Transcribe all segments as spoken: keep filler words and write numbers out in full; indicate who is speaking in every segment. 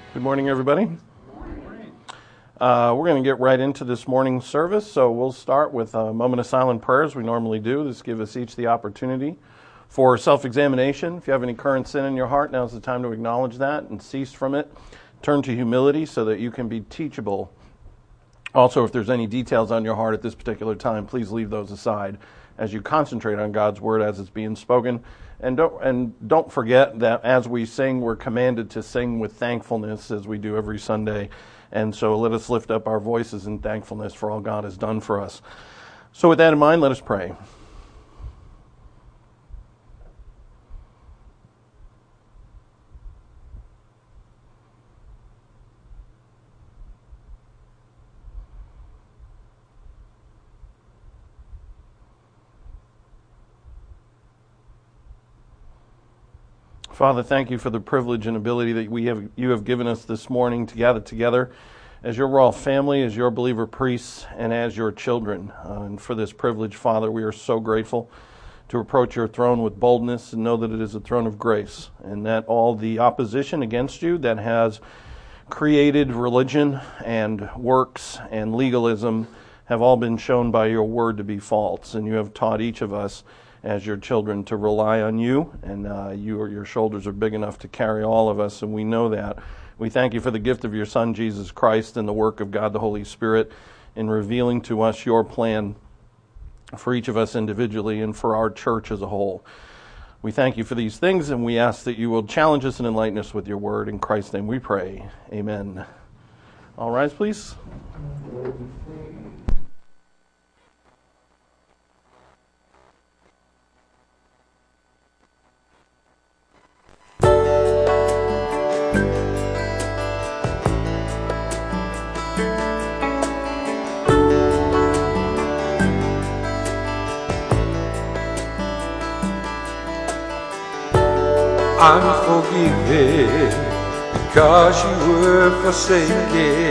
Speaker 1: Good morning, everybody. Uh, we're going to get right into this morning's service, so we'll start with a moment of silent prayer as we normally do. This gives us each the opportunity for self-examination. If you have any current sin in your heart, now's the time to acknowledge that and cease from it. Turn to humility so that you can be teachable. Also, if there's any details on your heart at this particular time, please leave those aside as you concentrate on God's word as it's being spoken. And don't and don't forget that as we sing, we're commanded to sing with thankfulness as we do every Sunday. And so let us lift up our voices in thankfulness for all God has done for us. So with that in mind, let us pray. Father, thank you for the privilege and ability that we have you have given us this morning to gather together as your raw family, as your believer priests, and as your children. Uh, and for this privilege, Father, we are so grateful to approach your throne with boldness and know that it is a throne of grace, and that all the opposition against you that has created religion and works and legalism have all been shown by your word to be false, and you have taught each of us as your children to rely on you, and uh, you or your shoulders are big enough to carry all of us, and we know that. We thank you for the gift of your Son, Jesus Christ, and the work of God the Holy Spirit in revealing to us your plan for each of us individually and for our church as a whole. We thank you for these things, and we ask that you will challenge us and enlighten us with your word. In Christ's name we pray. Amen. All rise, please.
Speaker 2: I'm forgiven because you were forsaken.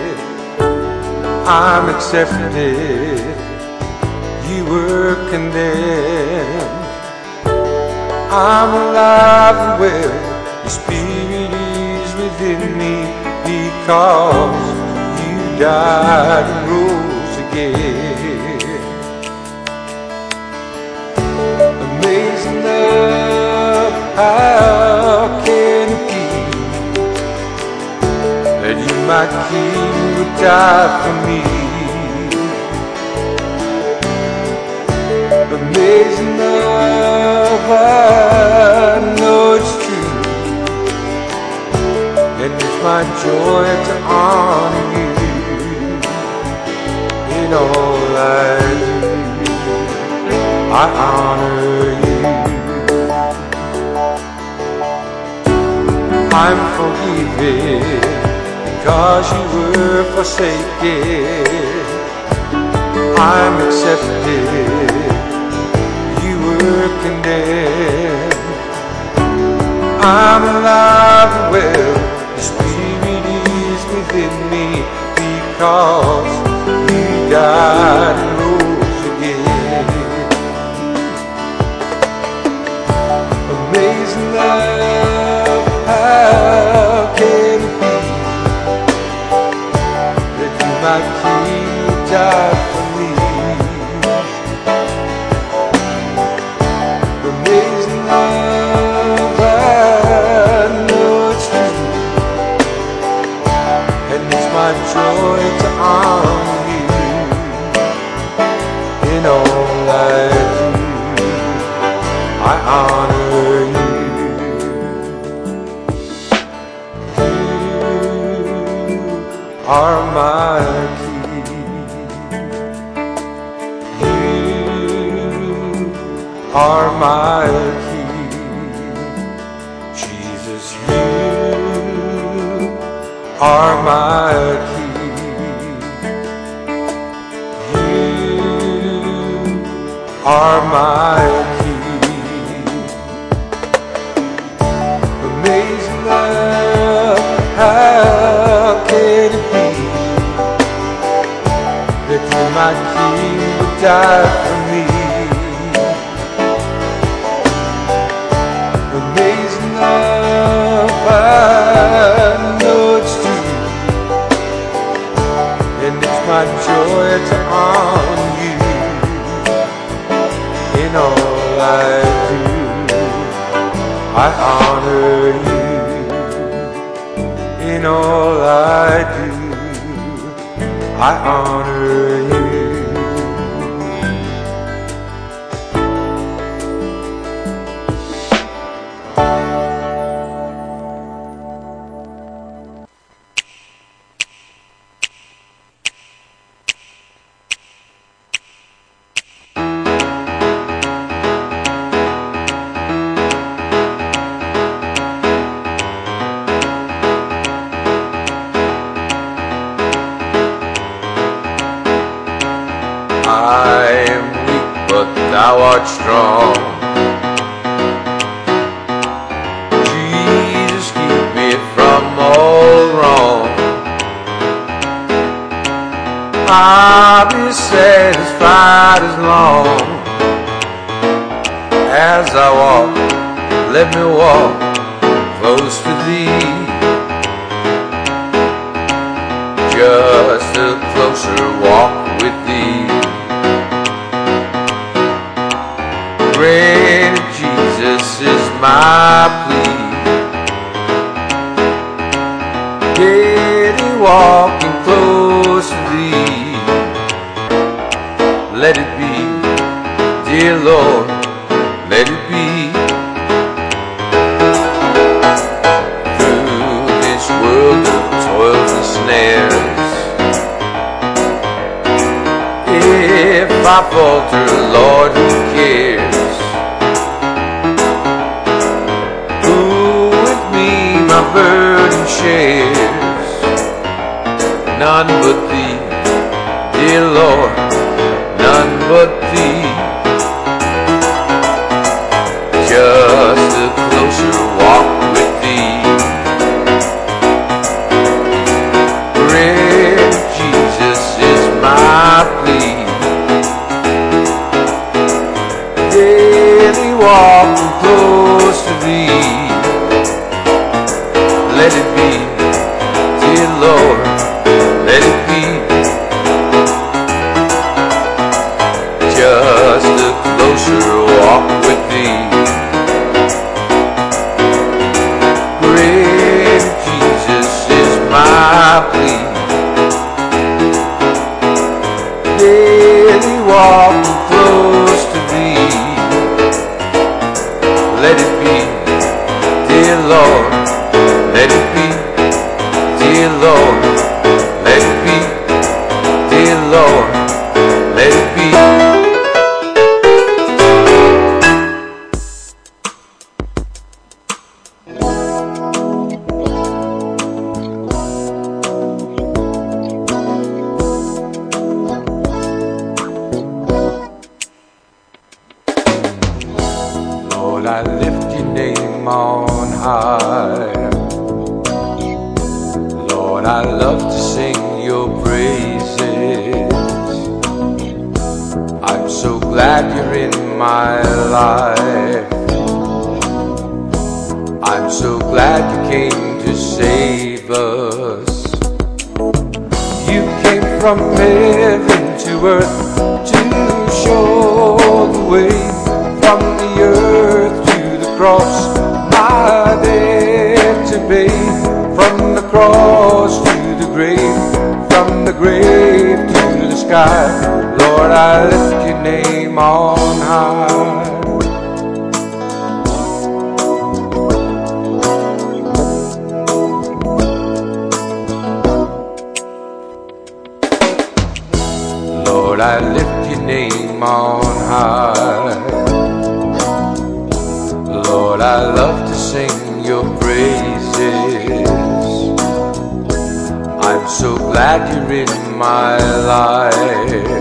Speaker 2: I'm accepted, you were condemned. I'm alive and well, your spirit is within me because you died and rose again. Amazing love, how can it be that you, my King, would die for me? Amazing love, I know it's true, and it's my joy to honor you in all I do. I honor you. I'm forgiven because you were forsaken. I'm accepted, you were condemned. I'm alive and well, the Spirit is within me because you died and rose again. Amazing love, how can it be that you, my King, died for me? Amazing love, I know it's true, and it's my joy to honor you in all I do. I honor you. Are my King, you are my King, Jesus, you are my King, you are my King. Amazing love, how can it be that you, my King, would die for me? Amazing love, I know I honor you in all I do. I honor you. I am weak, but thou art strong. Jesus, keep me from all wrong. I'll be satisfied as long as I walk. Let me walk close to thee. Just a closer walk with thee. Great Jesus is my plea. Daily walking close to thee. Let it be, dear Lord, let it be. Through this world of toils and snares, if I falter, Lord, who cares? My burden shares, none but thee, dear Lord, none but thee. Just a closer walk with thee. Great Jesus is my plea. Daily walking close to thee. Let it be, dear Lord, let it be. Just a closer walk with thee. Great Jesus is my plea. Daily walking close to thee. Let it be, dear Lord, let it be, dear Lord, let it be, dear Lord, let it be. Lord, I lift your name on high. Lord, I love to sing your praises. I'm so glad you're in my life. I'm so glad you came to save us. You came from heaven to earth to show the way. From the earth to the cross, my debt to pay. From the cross to the grave, from the grave to the sky, Lord, I lift your name on high. Lord, I lift your name on high. Lord, I love to sing your praises. I'm so glad you're in my life.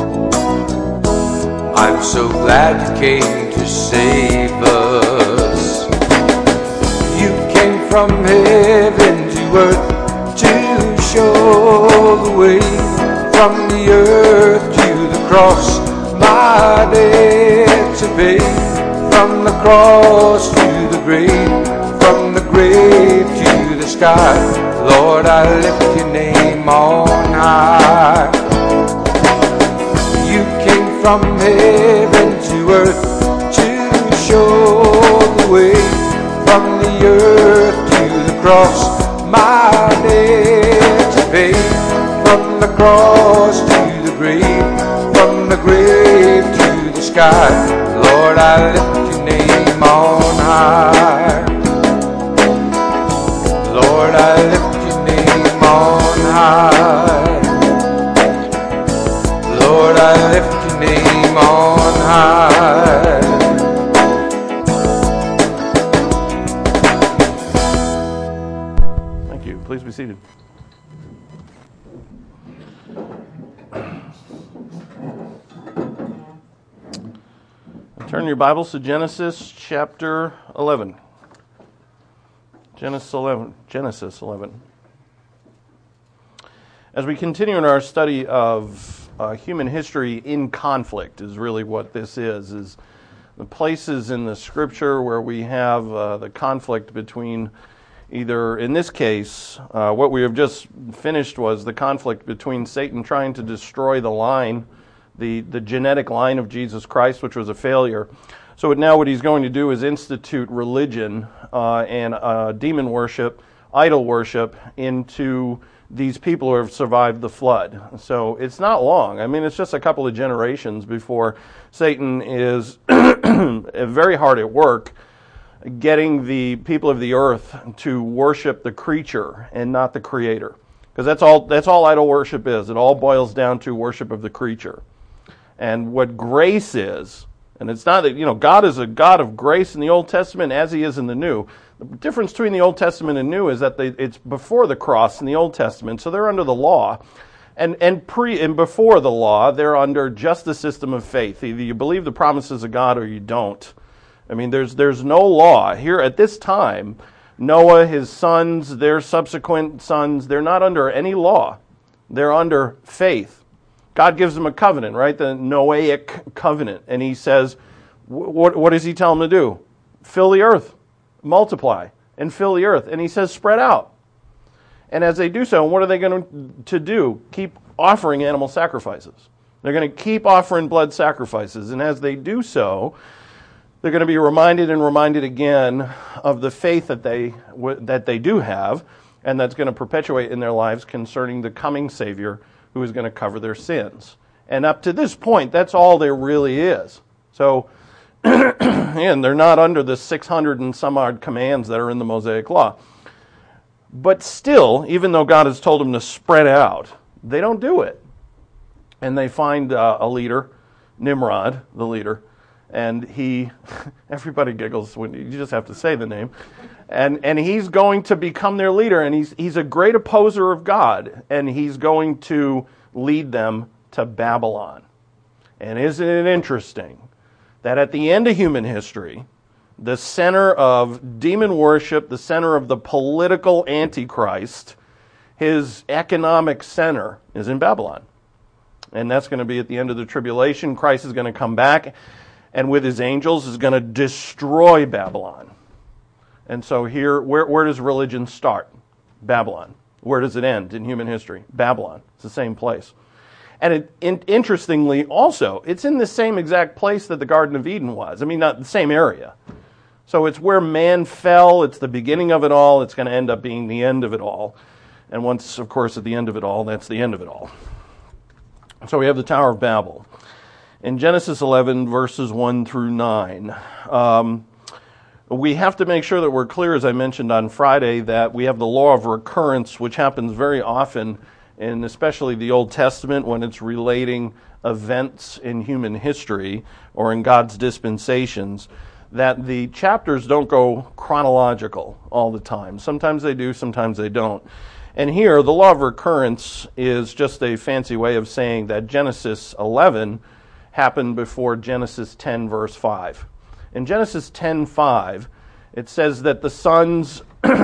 Speaker 2: I'm so glad you came to save us. You came from heaven to earth to show the way. From the earth to the cross, my debt to pay. From the cross to the grave, from the grave to the sky, Lord, I lift your name on high. You came from heaven to earth to show the way. from the earth to the cross, my debt to pay. From the cross to the grave, from the grave to the sky, Lord, I lift your name on high. Lord, I lift your name on high. Lord, I lift your name on high.
Speaker 1: Thank you. Please be seated. Turn your Bibles to Genesis chapter eleven. Genesis eleven. Genesis eleven. As we continue in our study of uh, human history in conflict, is really what this is, is the places in the Scripture where we have uh, the conflict between either, in this case, uh, what we have just finished was the conflict between Satan trying to destroy the line, the, the genetic line of Jesus Christ, which was a failure. So now what he's going to do is institute religion uh, and uh, demon worship, idol worship into these people who have survived the flood. So it's not long. I mean, it's just a couple of generations before Satan is very hard at work getting the people of the earth to worship the creature and not the creator. Because that's all, that's all idol worship is. It all boils down to worship of the creature. And what grace is, and it's not that, you know, God is a God of grace in the Old Testament as he is in the New. The difference between the Old Testament and New is that they, it's before the cross in the Old Testament, so they're under the law. And and pre and before the law, they're under just the system of faith. Either you believe the promises of God or you don't. I mean, there's there's no law. Here at this time, Noah, his sons, their subsequent sons, they're not under any law. They're under faith. God gives them a covenant, right? The Noahic covenant. And he says, what, what does he tell them to do? Fill the earth, multiply, and fill the earth. And he says, spread out. And as they do so, what are they going to do? Keep offering animal sacrifices. They're going to keep offering blood sacrifices. And as they do so, they're going to be reminded and reminded again of the faith that they that they do have, and that's going to perpetuate in their lives concerning the coming Savior who is going to cover their sins. And up to this point, that's all there really is. So, and they're not under the six hundred and some odd commands that are in the Mosaic Law. But still, even though God has told them to spread out, they don't do it. And they find uh, a leader, Nimrod, the leader, and he, everybody giggles when you just have to say the name, and and he's going to become their leader, and he's he's a great opposer of God, and he's going to lead them to Babylon. And isn't it interesting that at the end of human history, the center of demon worship, the center of the political Antichrist, his economic center is in Babylon. And that's going to be at the end of the tribulation. Christ is going to come back, and with his angels is going to destroy Babylon. And so here, where, where does religion start? Babylon. Where does it end in human history? Babylon. It's the same place. And it, in, interestingly, also, it's in the same exact place that the Garden of Eden was. I mean, not the same area. So it's where man fell. It's the beginning of it all. It's going to end up being the end of it all. And once, of course, at the end of it all, that's the end of it all. So we have the Tower of Babel. In Genesis eleven, verses one through nine, um, we have to make sure that we're clear, as I mentioned on Friday, that we have the law of recurrence, which happens very often, in especially the Old Testament, when it's relating events in human history or in God's dispensations, that the chapters don't go chronological all the time. Sometimes they do, sometimes they don't. And here, the law of recurrence is just a fancy way of saying that Genesis eleven happened before Genesis ten, verse five. In Genesis ten five, it says that the sons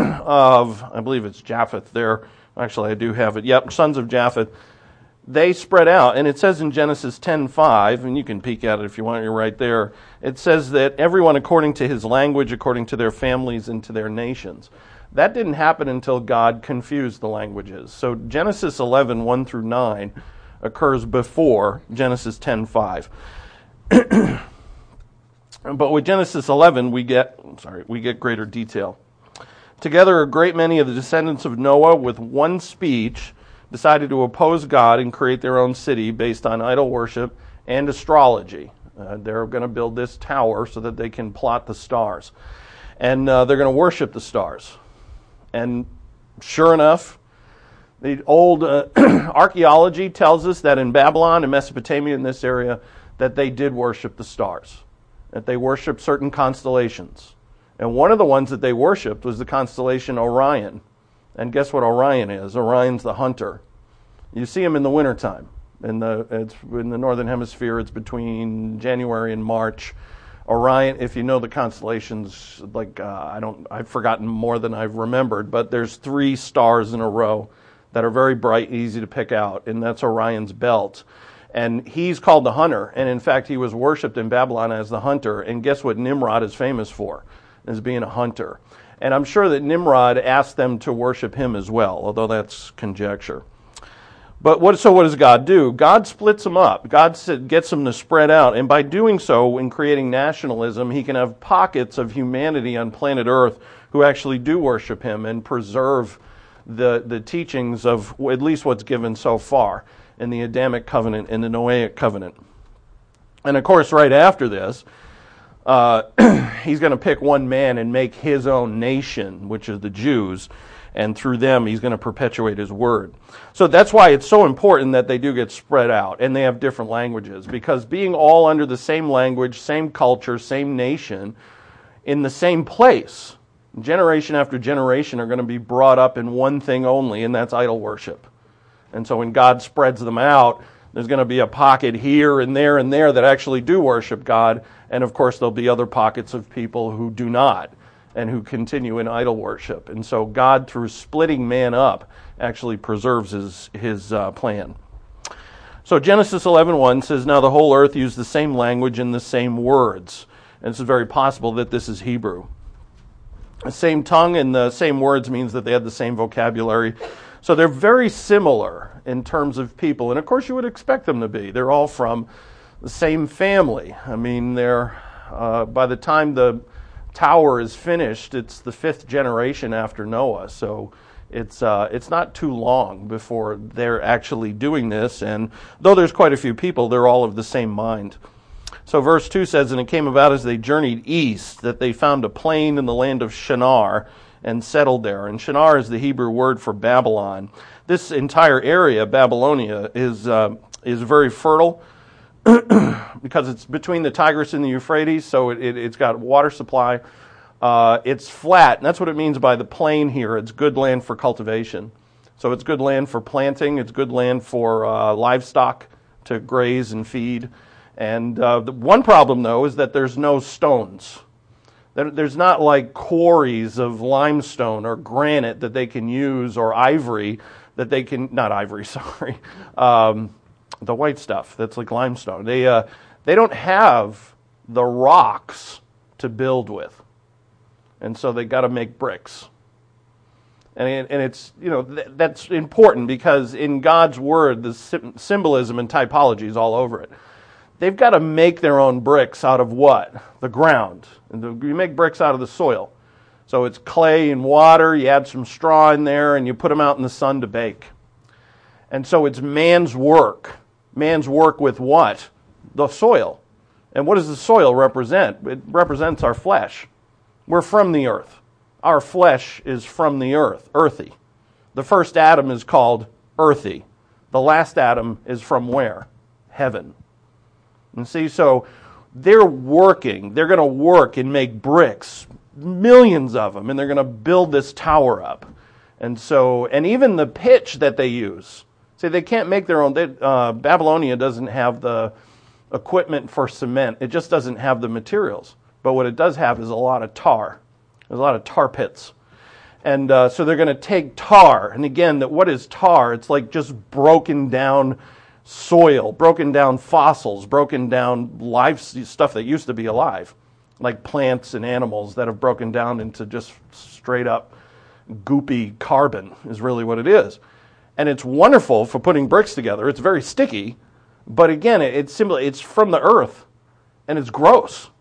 Speaker 1: of, I believe it's Japheth there, actually I do have it, yep, sons of Japheth, they spread out. And it says in Genesis ten five, and you can peek at it if you want, you're right there, it says that everyone according to his language, according to their families and to their nations. That didn't happen until God confused the languages. So Genesis eleven, one through nine occurs before Genesis ten five. But with Genesis eleven, we get sorry, we get greater detail. Together, a great many of the descendants of Noah, with one speech, decided to oppose God and create their own city based on idol worship and astrology. Uh, they're going to build this tower so that they can plot the stars. And uh, they're going to worship the stars. And sure enough, the old uh, archaeology tells us that in Babylon and Mesopotamia, in this area, that they did worship the stars, that they worshiped certain constellations. And one of the ones that they worshipped was the constellation Orion. And guess what Orion is? Orion's the hunter. You see him in the wintertime. In the, it's in the northern hemisphere, it's between January and March. Orion, if you know the constellations, like uh, I don't, I've forgotten more than I've remembered, but there's three stars in a row that are very bright, easy to pick out, and that's Orion's belt. And he's called the hunter, and in fact, he was worshipped in Babylon as the hunter. And guess what Nimrod is famous for? As being a hunter. And I'm sure that Nimrod asked them to worship him as well, although that's conjecture. But what? So what does God do? God splits them up. God gets them to spread out. And by doing so, in creating nationalism, he can have pockets of humanity on planet Earth who actually do worship him and preserve the, the teachings of at least what's given so far in the Adamic covenant and the Noahic covenant. And of course, right after this, uh, he's going to pick one man and make his own nation, which is the Jews. And through them, he's going to perpetuate his word. So that's why it's so important that they do get spread out and they have different languages. Because being all under the same language, same culture, same nation, in the same place, generation after generation are going to be brought up in one thing only, and that's idol worship. And so when God spreads them out, there's going to be a pocket here and there and there that actually do worship God. And of course, there'll be other pockets of people who do not, and who continue in idol worship. And so God, through splitting man up, actually preserves his, his uh, plan. So Genesis eleven one says, "Now the whole earth used the same language and the same words." And it's very possible that this is Hebrew. The same tongue and the same words means that they had the same vocabulary. So they're very similar in terms of people. And of course you would expect them to be. They're all from the same family. I mean, they're uh, by the time the tower is finished, it's the fifth generation after Noah, so it's uh, it's not too long before they're actually doing this. And though there's quite a few people, they're all of the same mind. So verse two says, "And it came about as they journeyed east that they found a plain in the land of Shinar and settled there." And Shinar is the Hebrew word for Babylon. This entire area, Babylonia, is uh, is very fertile. Because it's between the Tigris and the Euphrates, so it, it, it's got water supply. Uh, it's flat, and that's what it means by the plain here. It's good land for cultivation. So it's good land for planting. It's good land for uh, livestock to graze and feed. And uh, the one problem, though, is that there's no stones. There's not like quarries of limestone or granite that they can use, or ivory that they can, not ivory, sorry, um, the white stuff that's like limestone. They uh, they don't have the rocks to build with, and so they got to make bricks. And it, and it's you know th- that's important because in God's word, the sim- symbolism and typology is all over it. They've got to make their own bricks out of what? The ground. And the, you make bricks out of the soil. So it's clay and water. You add some straw in there, and you put them out in the sun to bake. And so it's man's work. Man's work with what? The soil. And what does the soil represent? It represents our flesh. We're from the earth. Our flesh is from the earth, earthy. The first Adam is called earthy. The last Adam is from where? Heaven. And see, so they're working. They're going to work and make bricks, millions of them, and they're going to build this tower up. And so, and even the pitch that they use. See, they can't make their own. They, uh, Babylonia doesn't have the equipment for cement. It just doesn't have the materials. But what it does have is a lot of tar. There's a lot of tar pits. And uh, so they're going to take tar. And again, that what is tar? It's like just broken down soil, broken down fossils, broken down live stuff that used to be alive, like plants and animals that have broken down into just straight up goopy carbon is really what it is. And it's wonderful for putting bricks together. It's very sticky, but again, it's simply it's from the earth, and it's gross.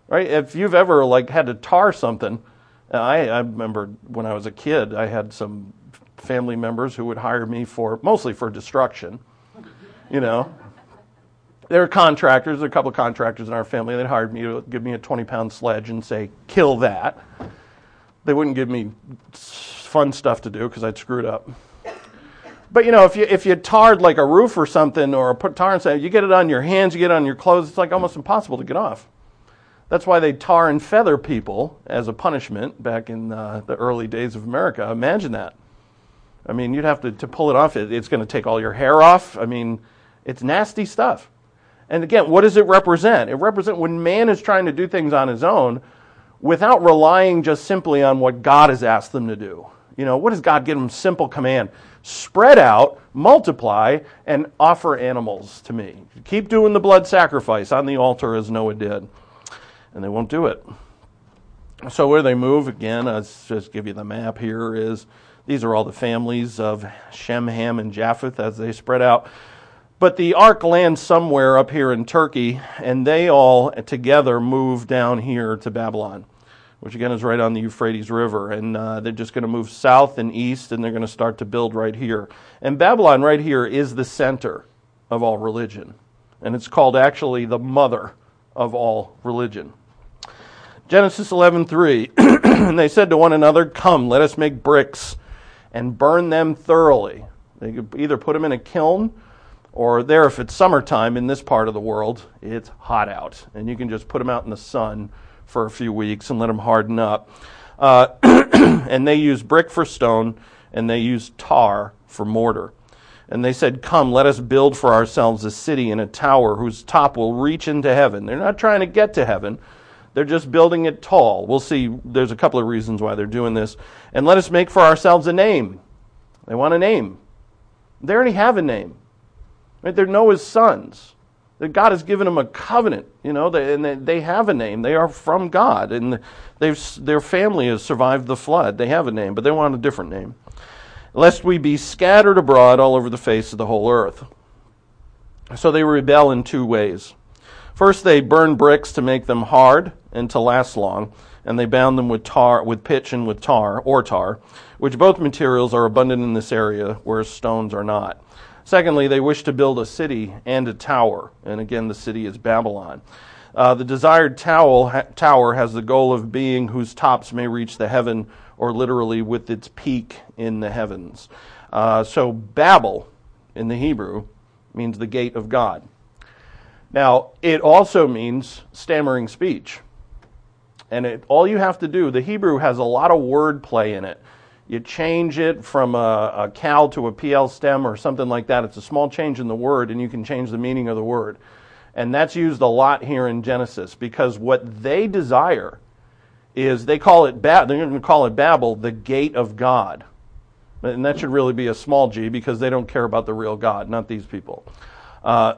Speaker 1: right? If you've ever like had to tar something, I, I remember when I was a kid, I had some family members who would hire me for, mostly for destruction, you know. There were contractors, there were a couple of contractors in our family that hired me to give me a twenty-pound sledge and say, kill that. They wouldn't give me fun stuff to do because I'd screwed up. But, you know, if you if you tarred like a roof or something or put tar on something, you get it on your hands, you get it on your clothes, it's like almost impossible to get off. That's why they tar and feather people as a punishment back in uh, the early days of America. Imagine that. I mean, you'd have to, to pull it off. It, it's going to take all your hair off. I mean, it's nasty stuff. And again, what does it represent? It represents when man is trying to do things on his own without relying just simply on what God has asked them to do. You know, what does God give them? Simple command. Spread out, multiply, and offer animals to me. Keep doing the blood sacrifice on the altar as Noah did. And they won't do it. So where they move, again, let's just give you the map here, is these are all the families of Shem, Ham, and Japheth as they spread out. But the ark lands somewhere up here in Turkey, and they all together move down here to Babylon, which again is right on the Euphrates River. And uh, they're just going to move south and east, and they're going to start to build right here. And Babylon right here is the center of all religion. And it's called actually the mother of all religion. Genesis eleven three, and they said to one another, come, let us make bricks and burn them thoroughly. They could either put them in a kiln, or there, if it's summertime in this part of the world, it's hot out. And you can just put them out in the sun for a few weeks and let them harden up. Uh, and they use brick for stone, and they use tar for mortar. And they said, come, let us build for ourselves a city and a tower whose top will reach into heaven. They're not trying to get to heaven. They're just building it tall. We'll see, there's a couple of reasons why they're doing this. And let us make for ourselves a name. They want a name. They already have a name. Right? They're Noah's sons. That God has given them a covenant, you know, they, and they, they have a name. They are from God, and they've, their family has survived the flood. They have a name, but they want a different name. Lest we be scattered abroad all over the face of the whole earth. So they rebel in two ways. First, they burn bricks to make them hard and to last long, and they bound them with tar, with pitch and with tar, or tar, which both materials are abundant in this area, whereas stones are not. Secondly, they wish to build a city and a tower, and again, the city is Babylon. Uh, the desired towel, ha, tower has the goal of being whose tops may reach the heaven, or literally with its peak in the heavens. Uh, so Babel, in the Hebrew, means the gate of God. Now, it also means stammering speech. And it, all you have to do, the Hebrew has a lot of word play in it. You change it from a, a cal to a P L stem or something like that. It's a small change in the word, and you can change the meaning of the word. And that's used a lot here in Genesis, because what they desire is, they call it, ba- they're going to call it Babel, the gate of God. And that should really be a small g, because they don't care about the real God, not these people. Uh,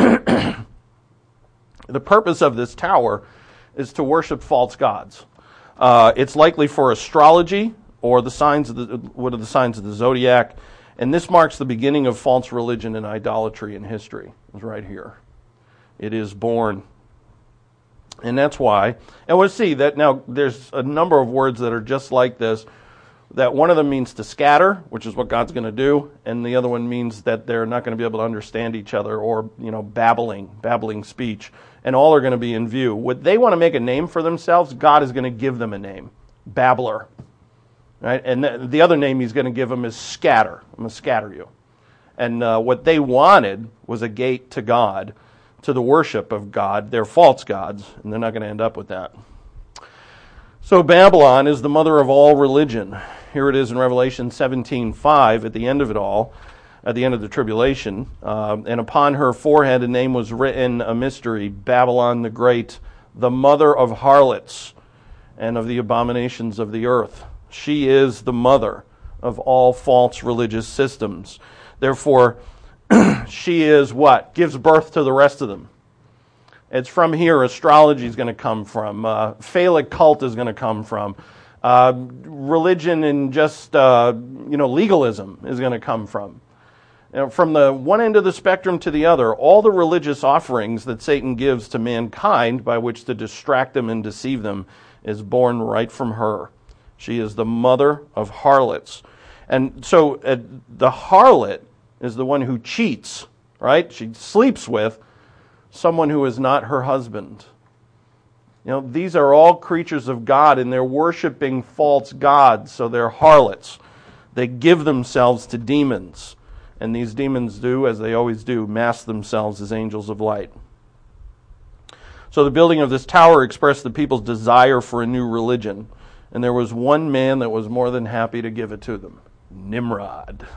Speaker 1: the purpose of this tower is to worship false gods. Uh, it's likely for astrology, or the signs of the, what are the signs of the zodiac, and this marks the beginning of false religion and idolatry in history. It's right here. It is born. And that's why, and we'll see that now there's a number of words that are just like this, that one of them means to scatter, which is what God's going to do, and the other one means that they're not going to be able to understand each other, or, you know, babbling, babbling speech, and all are going to be in view. What they want to make a name for themselves, God is going to give them a name, babbler. Right? And the, the other name he's going to give them is scatter. I'm going to scatter you. And uh, what they wanted was a gate to God, to the worship of God. They're false gods, and they're not going to end up with that. So Babylon is the mother of all religion. Here it is in Revelation seventeen five, at the end of it all, at the end of the tribulation. Uh, and upon her forehead a name was written, a mystery, Babylon the Great, the mother of harlots and of the abominations of the earth. She is the mother of all false religious systems. Therefore, she is what? Gives birth to the rest of them. It's from here astrology is going to come from. Uh, Phallic cult is going to come from. Uh, religion and just, uh, you know, legalism is going to come from. You know, from the one end of the spectrum to the other, all the religious offerings that Satan gives to mankind by which to distract them and deceive them is born right from her. She is the mother of harlots. And so uh, the harlot is the one who cheats, right? She sleeps with someone who is not her husband. You know, these are all creatures of God, and they're worshiping false gods, so they're harlots. They give themselves to demons, and these demons do, as they always do, mask themselves as angels of light. So the building of this tower expressed the people's desire for a new religion, and there was one man that was more than happy to give it to them, Nimrod.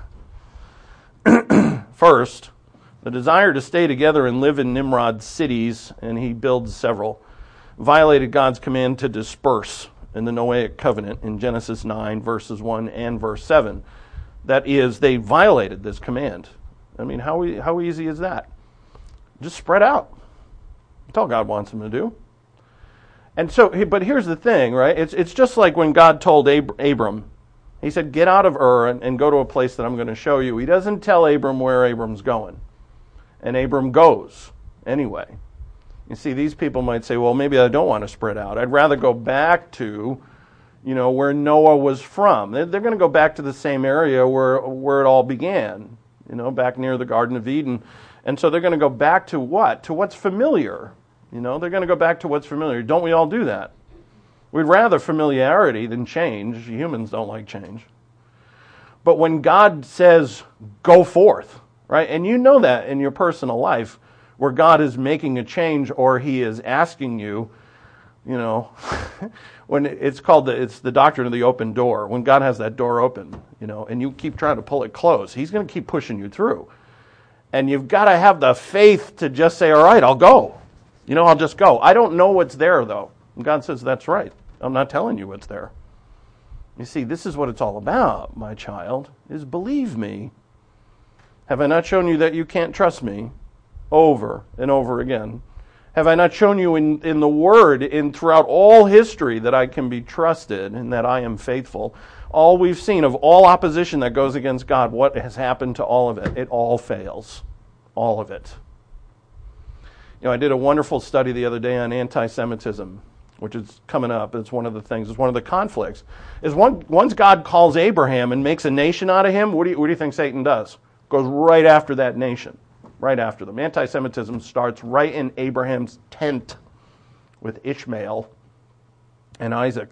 Speaker 1: First, the desire to stay together and live in Nimrod's cities, and he builds several, violated God's command to disperse in the Noahic covenant in Genesis nine, verses one and verse seven. That is, they violated this command. I mean, how how easy is that? Just spread out. That's all God wants them to do. And so, but here's the thing, right? It's it's just like when God told Ab- Abram, he said, get out of Ur and, and go to a place that I'm going to show you. He doesn't tell Abram where Abram's going. And Abram goes anyway. You see, these people might say, well, maybe I don't want to spread out. I'd rather go back to, you know, where Noah was from. They're, they're going to go back to the same area where, where it all began, you know, back near the Garden of Eden. And so they're going to go back to what? To what's familiar. You know, they're going to go back to what's familiar. Don't we all do that? We'd rather familiarity than change. Humans don't like change. But when God says, go forth, right? And you know that in your personal life, where God is making a change or he is asking you, you know, when it's called the, it's the doctrine of the open door. When God has that door open, you know, and you keep trying to pull it close, he's going to keep pushing you through. And you've got to have the faith to just say, all right, I'll go. You know, I'll just go. I don't know what's there, though. And God says, that's right. I'm not telling you what's there. You see, this is what it's all about, my child, is believe me. Have I not shown you that you can't trust me? Over and over again. Have I not shown you in, in the Word, in throughout all history, that I can be trusted and that I am faithful? All we've seen of all opposition that goes against God, what has happened to all of it? It all fails. All of it. You know, I did a wonderful study the other day on anti-Semitism, which is coming up. It's one of the things, it's one of the conflicts. Is one, once God calls Abraham and makes a nation out of him, what do you, what do you think Satan does? Goes right after that nation. Right after them. Anti-Semitism starts right in Abraham's tent with Ishmael and Isaac.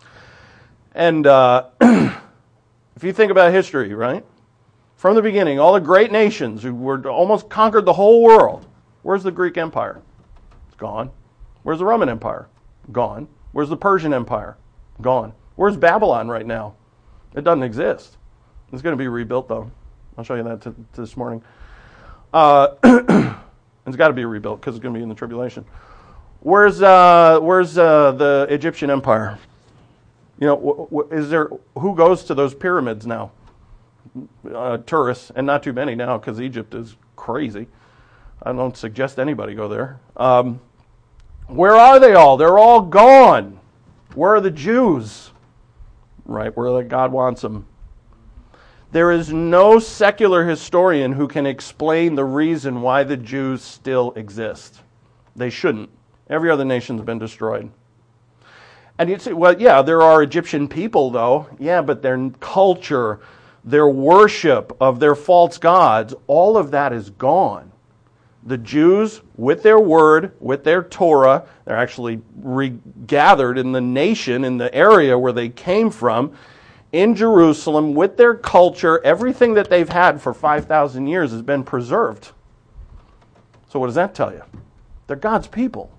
Speaker 1: And uh, if you think about history, right? From the beginning, all the great nations who were almost conquered the whole world. Where's the Greek Empire? It's gone. Where's the Roman Empire? Gone. Where's the Persian Empire? Gone. Where's Babylon right now? It doesn't exist. It's going to be rebuilt, though. I'll show you that t- this morning. Uh, it's got to be rebuilt because it's going to be in the tribulation. Where's uh, where's uh, the Egyptian Empire? You know, w- w- is there who goes to those pyramids now? Uh, tourists, and not too many now because Egypt is crazy. I don't suggest anybody go there. Um, where are they all? They're all gone. Where are the Jews? Right where God wants them. There is no secular historian who can explain the reason why the Jews still exist. They shouldn't. Every other nation's been destroyed. And you'd say, well, yeah, there are Egyptian people, though. Yeah, but their culture, their worship of their false gods, all of that is gone. The Jews, with their word, with their Torah, they're actually regathered in the nation, in the area where they came from, in Jerusalem, with their culture. Everything that they've had for five thousand years has been preserved. So what does that tell you? They're God's people.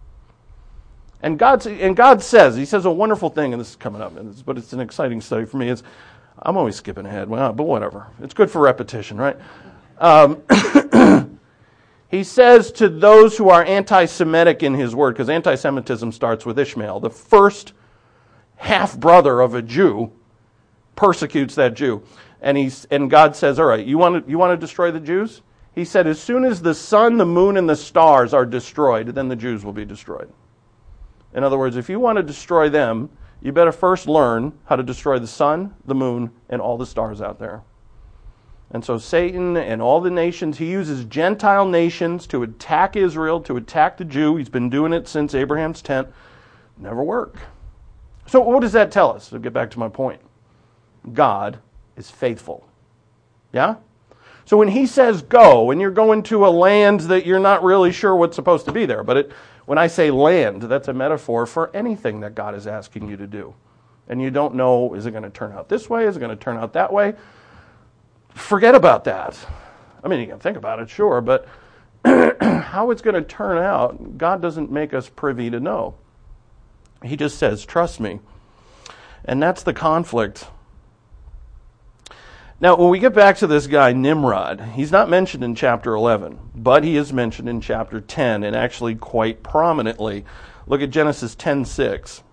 Speaker 1: And God, and God says, he says a wonderful thing, and this is coming up, but it's an exciting study for me. Is I'm always skipping ahead, well, but whatever. It's good for repetition, right? Um, he says to those who are anti-Semitic in his word, because anti-Semitism starts with Ishmael, the first half-brother of a Jew persecutes that Jew. And he's and God says, all right, you want to you want to destroy the Jews? He said, as soon as the sun, the moon, and the stars are destroyed, then the Jews will be destroyed. In other words, if you want to destroy them, you better first learn how to destroy the sun, the moon, and all the stars out there. And so Satan and all the nations, he uses Gentile nations to attack Israel, to attack the Jew. He's been doing it since Abraham's tent. Never work. So what does that tell us? I'll get back to my point. God is faithful. Yeah? So when he says go, and you're going to a land that you're not really sure what's supposed to be there, but it, when I say land, that's a metaphor for anything that God is asking you to do. And you don't know, is it going to turn out this way? Is it going to turn out that way? Forget about that. I mean, you can think about it, sure, but how it's going to turn out, God doesn't make us privy to know. He just says, trust me. And that's the conflict. Now, when we get back to this guy, Nimrod, he's not mentioned in chapter eleven, but he is mentioned in chapter ten, and actually quite prominently. Look at Genesis ten six.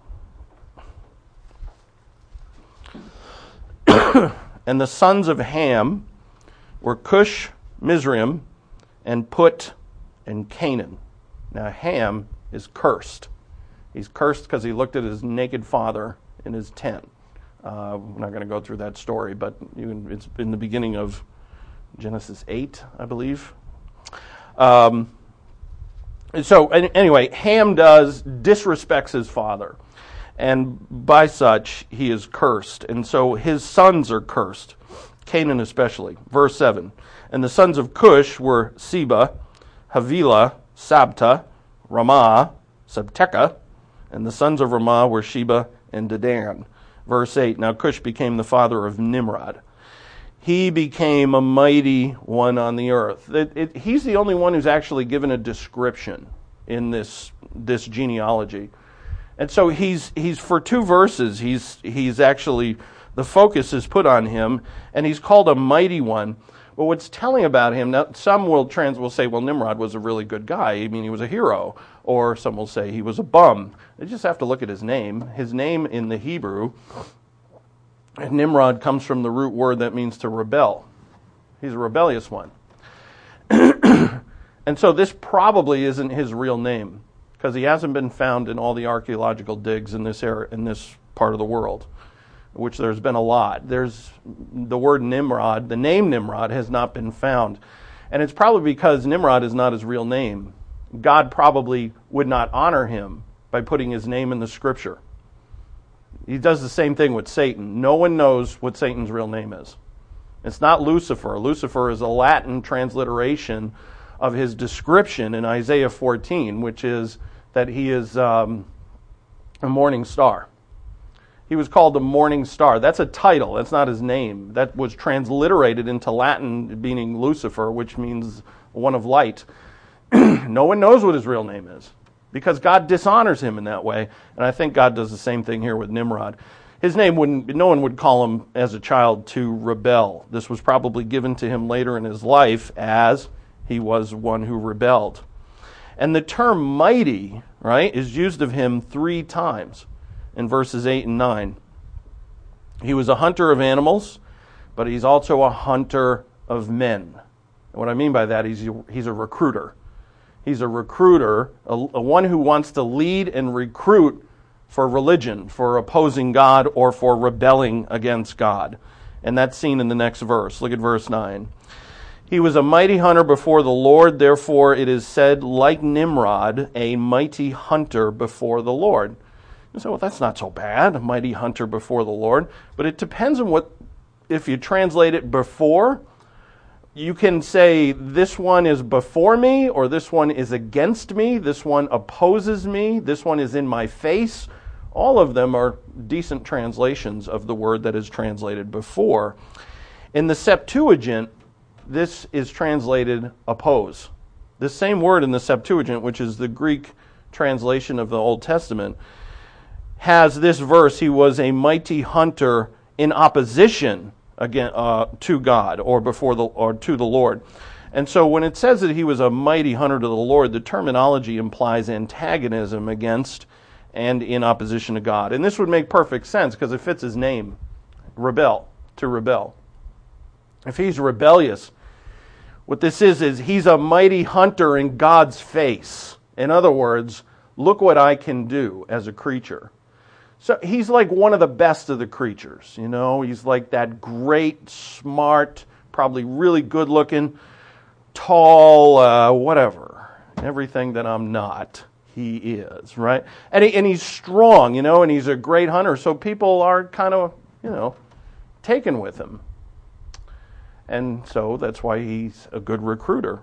Speaker 1: And the sons of Ham were Cush, Mizraim, and Put, and Canaan. Now, Ham is cursed. He's cursed because he looked at his naked father in his tent. Uh, we're not going to go through that story, but you can, it's in the beginning of Genesis eight, I believe. Um, so, anyway, Ham does, disrespects his father. And by such, he is cursed. And so his sons are cursed, Canaan especially. Verse seven. And the sons of Cush were Seba, Havilah, Sabta, Ramah, Sabteca. And the sons of Ramah were Sheba and Dedan. Verse eight. Now Cush became the father of Nimrod. He became a mighty one on the earth. It, it, he's the only one who's actually given a description in this, this genealogy. And so he's he's for two verses, he's he's actually, the focus is put on him, and he's called a mighty one. But what's telling about him, now some will trans will say, well, Nimrod was a really good guy. I mean, he was a hero. Or some will say he was a bum. You just have to look at his name. His name in the Hebrew, Nimrod, comes from the root word that means to rebel. He's a rebellious one. And so this probably isn't his real name, because he hasn't been found in all the archaeological digs in this area, in this part of the world, which there's been a lot. There's the word Nimrod, the name Nimrod has not been found. And it's probably because Nimrod is not his real name. God probably would not honor him by putting his name in the scripture. He does the same thing with Satan. No one knows what Satan's real name is. It's not Lucifer. Lucifer is a Latin transliteration of his description in Isaiah fourteen, which is that he is um, a morning star. He was called the morning star. That's a title. That's not his name. That was transliterated into Latin, meaning Lucifer, which means one of light. No one knows what his real name is, because God dishonors him in that way. And I think God does the same thing here with Nimrod. His name wouldn't, no one would call him as a child to rebel. This was probably given to him later in his life as he was one who rebelled. And the term mighty, right, is used of him three times in verses eight and nine. He was a hunter of animals, but he's also a hunter of men. And what I mean by that is he's a recruiter. He's a recruiter, a, a one who wants to lead and recruit for religion, for opposing God, or for rebelling against God. And that's seen in the next verse. Look at verse nine. He was a mighty hunter before the Lord, therefore it is said, like Nimrod, a mighty hunter before the Lord. You say, well, that's not so bad, a mighty hunter before the Lord. But it depends on what, if you translate it before, you can say this one is before me, or this one is against me, this one opposes me, this one is in my face. All of them are decent translations of the word that is translated before. In the Septuagint, this is translated oppose. This same word in the Septuagint, which is the Greek translation of the Old Testament, has this verse, he was a mighty hunter in opposition again uh, to God or before the or to the Lord. And so when it says that he was a mighty hunter to the Lord, the terminology implies antagonism against and in opposition to God. And this would make perfect sense because it fits his name, rebel, to rebel. If he's rebellious, what this is, is he's a mighty hunter in God's face. In other words, look what I can do as a creature. So he's like one of the best of the creatures, you know. He's like that great, smart, probably really good looking, tall, uh, whatever, everything that I'm not. He is, right? And he, and he's strong, you know, and he's a great hunter. So people are kind of, you know, taken with him. And so that's why he's a good recruiter.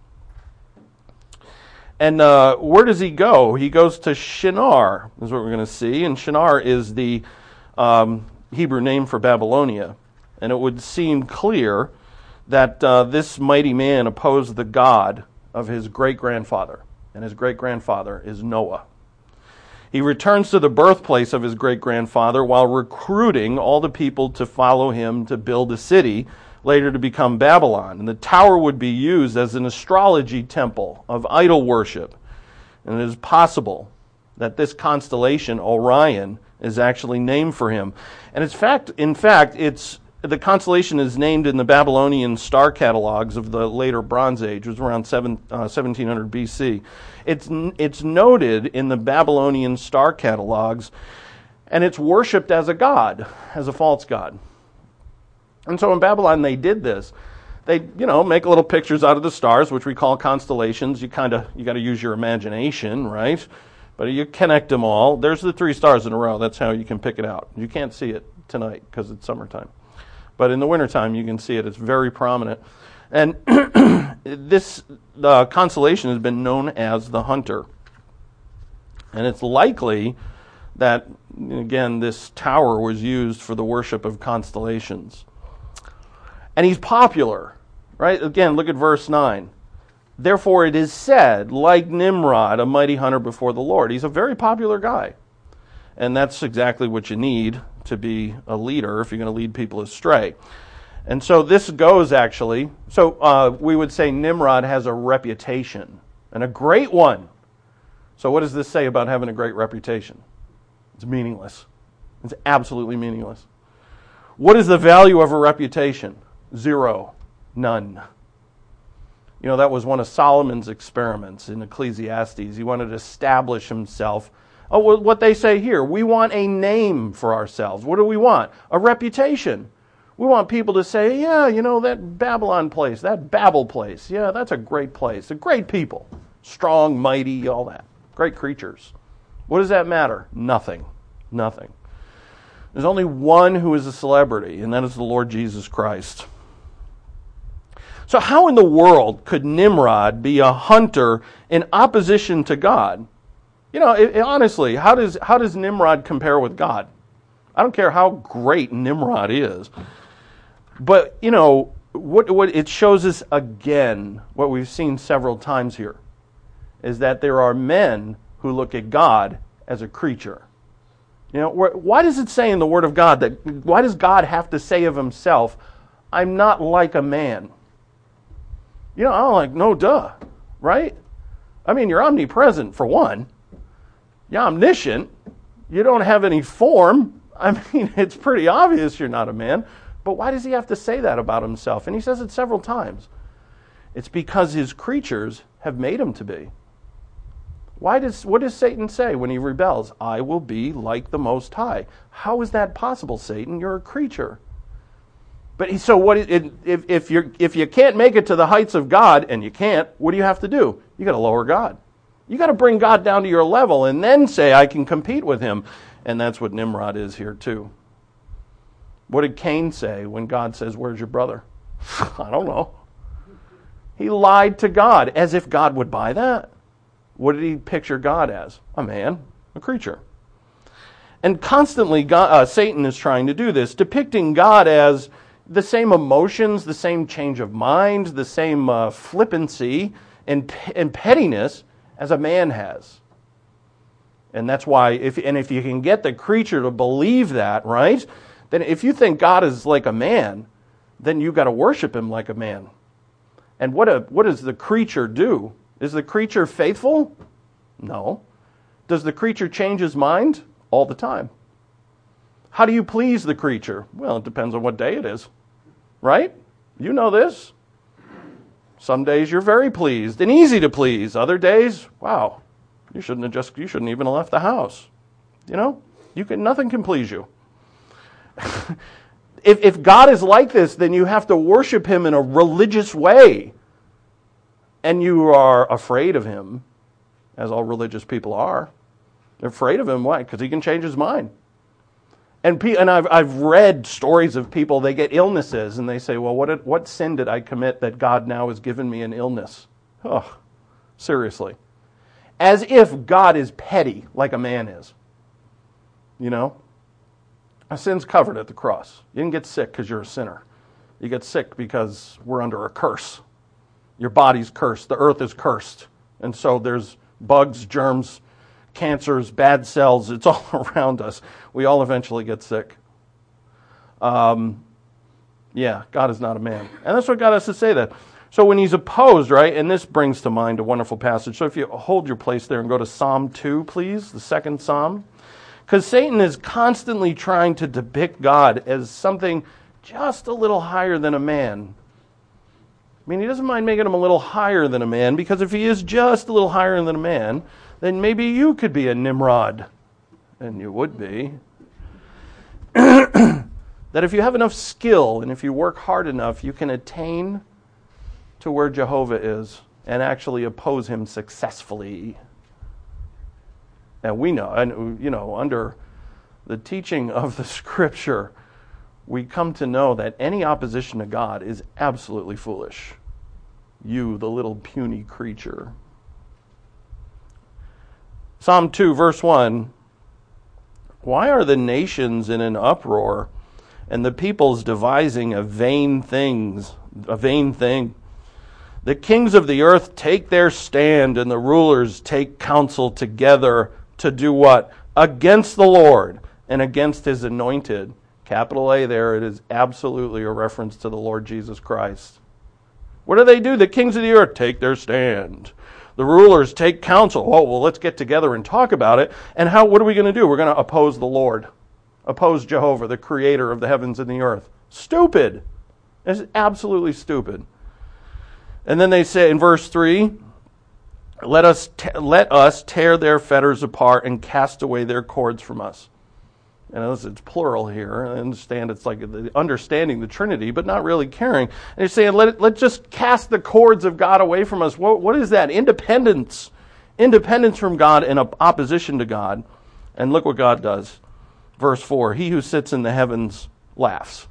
Speaker 1: And uh, where does he go? He goes to Shinar, is what we're going to see. And Shinar is the um, Hebrew name for Babylonia. And it would seem clear that uh, this mighty man opposed the God of his great-grandfather. And his great-grandfather is Noah. He returns to the birthplace of his great-grandfather while recruiting all the people to follow him to build a city, later to become Babylon. And the tower would be used as an astrology temple of idol worship. And it is possible that this constellation, Orion, is actually named for him. And it's fact, in fact, it's the constellation is named in the Babylonian star catalogs of the later Bronze Age. It was around seven, uh, seventeen hundred B C. It's, it's noted in the Babylonian star catalogs, and it's worshipped as a god, as a false god. And so in Babylon they did this. They, you know, make little pictures out of the stars, which we call constellations. You kind of, you got to use your imagination, right? But you connect them all. There's the three stars in a row. That's how you can pick it out. You can't see it tonight because it's summertime. But in the wintertime, you can see it. It's very prominent. And this the constellation has been known as the Hunter. And it's likely that, again, this tower was used for the worship of constellations. And he's popular, right? Again, look at verse nine. Therefore it is said, like Nimrod, a mighty hunter before the Lord. He's a very popular guy. And that's exactly what you need to be a leader if you're going to lead people astray. And so this goes actually, so uh, we would say Nimrod has a reputation, and a great one. So what does this say about having a great reputation? It's meaningless. It's absolutely meaningless. What is the value of a reputation? Zero. None. You know, that was one of Solomon's experiments in Ecclesiastes. He wanted to establish himself. Oh, well, what they say here, we want a name for ourselves. What do we want? A reputation. We want people to say, yeah, you know, that Babylon place, that Babel place, yeah, that's a great place. They're great people. Strong, mighty, all that. Great creatures. What does that matter? Nothing. Nothing. There's only one who is a celebrity, and that is the Lord Jesus Christ. So how in the world could Nimrod be a hunter in opposition to God? You know, it, it, honestly, how does how does Nimrod compare with God? I don't care how great Nimrod is. But, you know, what what it shows us again, what we've seen several times here, is that there are men who look at God as a creature. You know, why does it say in the Word of God that, why does God have to say of himself, I'm not like a man? You know, I'm like, no duh, right? I mean, you're omnipresent for one. You're omniscient. You don't have any form. I mean, it's pretty obvious you're not a man. But why does he have to say that about himself? And he says it several times. It's because his creatures have made him to be. Why does what does Satan say when he rebels? I will be like the Most High. How is that possible, Satan? You're a creature. But he, so what? It, if if you if you can't make it to the heights of God, and you can't, what do you have to do? You got to lower God. You got to bring God down to your level, and then say I can compete with him. And that's what Nimrod is here too. What did Cain say when God says, "Where's your brother?" I don't know. He lied to God as if God would buy that. What did he picture God as? A man, a creature. And constantly, God, uh, Satan is trying to do this, depicting God as the same emotions, the same change of mind, the same uh, flippancy and, and pettiness as a man has. And that's why, if and if you can get the creature to believe that, right, then if you think God is like a man, then you've got to worship him like a man. And what a, what does the creature do? Is the creature faithful? No. Does the creature change his mind? All the time. How do you please the creature? Well, it depends on what day it is. Right? You know this. Some days you're very pleased and easy to please. Other days, wow, you shouldn't have just you shouldn't even have left the house. You know? You can nothing can please you. if, if God is like this, then you have to worship him in a religious way. And you are afraid of him, as all religious people are. They're afraid of him. Why? Because he can change his mind. And pe- and I've I've read stories of people, they get illnesses, and they say, well, what did, what sin did I commit that God now has given me an illness? Oh, seriously. As if God is petty like a man is. You know? A sin's covered at the cross. You didn't get sick because you're a sinner. You get sick because we're under a curse. Your body's cursed. The earth is cursed. And so there's bugs, germs, cancers, bad cells. It's all around us. We all eventually get sick. Um, yeah, God is not a man. And that's what God has to say that. So when he's opposed, right, and this brings to mind a wonderful passage. So if you hold your place there and go to Psalm two, please, the second Psalm. Because Satan is constantly trying to depict God as something just a little higher than a man. I mean, he doesn't mind making him a little higher than a man, because if he is just a little higher than a man, then maybe you could be a Nimrod. And you would be. That if you have enough skill and if you work hard enough, you can attain to where Jehovah is and actually oppose him successfully. And we know, and you know, under the teaching of the Scripture, we come to know that any opposition to God is absolutely foolish. You, the little puny creature. Psalm two, verse one. Why are the nations in an uproar, and the peoples devising a vain things, a vain thing? The kings of the earth take their stand, and the rulers take counsel together to do what? Against the Lord and against his anointed. Capital A there, it is absolutely a reference to the Lord Jesus Christ. What do they do? The kings of the earth take their stand. The rulers take counsel. Oh, well, let's get together and talk about it. And how? What are we going to do? We're going to oppose the Lord. Oppose Jehovah, the creator of the heavens and the earth. Stupid. It's absolutely stupid. And then they say in verse three, let us, te- let us tear their fetters apart and cast away their cords from us. And it's plural here. I understand it's like understanding the Trinity, but not really caring. And he's saying, let it, let's just cast the cords of God away from us. What, what is that? Independence. Independence from God and opposition to God. And look what God does. Verse four, he who sits in the heavens laughs.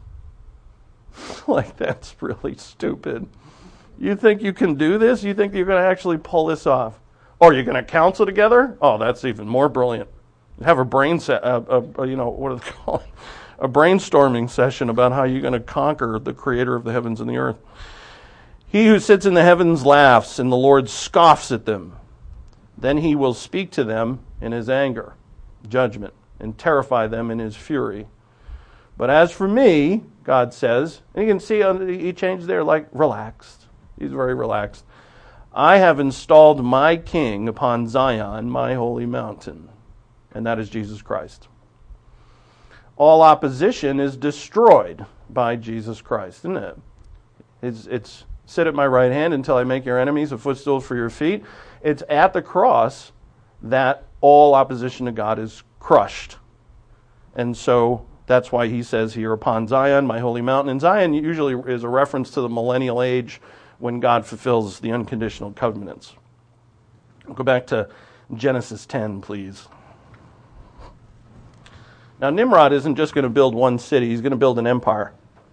Speaker 1: Like, that's really stupid. You think you can do this? You think you're going to actually pull this off? Or you're going to counsel together? Oh, that's even more brilliant. Have a brain set, uh, uh, you know, what do they call it? A brainstorming session about how you're going to conquer the creator of the heavens and the earth. He who sits in the heavens laughs, and the Lord scoffs at them. Then he will speak to them in his anger, judgment, and terrify them in his fury. But as for me, God says, and you can see he changed there, like relaxed. He's very relaxed. I have installed my king upon Zion, my holy mountain. And that is Jesus Christ. All opposition is destroyed by Jesus Christ, isn't it? It's, it's sit at my right hand until I make your enemies a footstool for your feet. It's at the cross that all opposition to God is crushed. And so that's why he says here, upon Zion, my holy mountain. And Zion usually is a reference to the millennial age when God fulfills the unconditional covenants. We'll go back to Genesis ten, please. Now, Nimrod isn't just going to build one city. He's going to build an empire.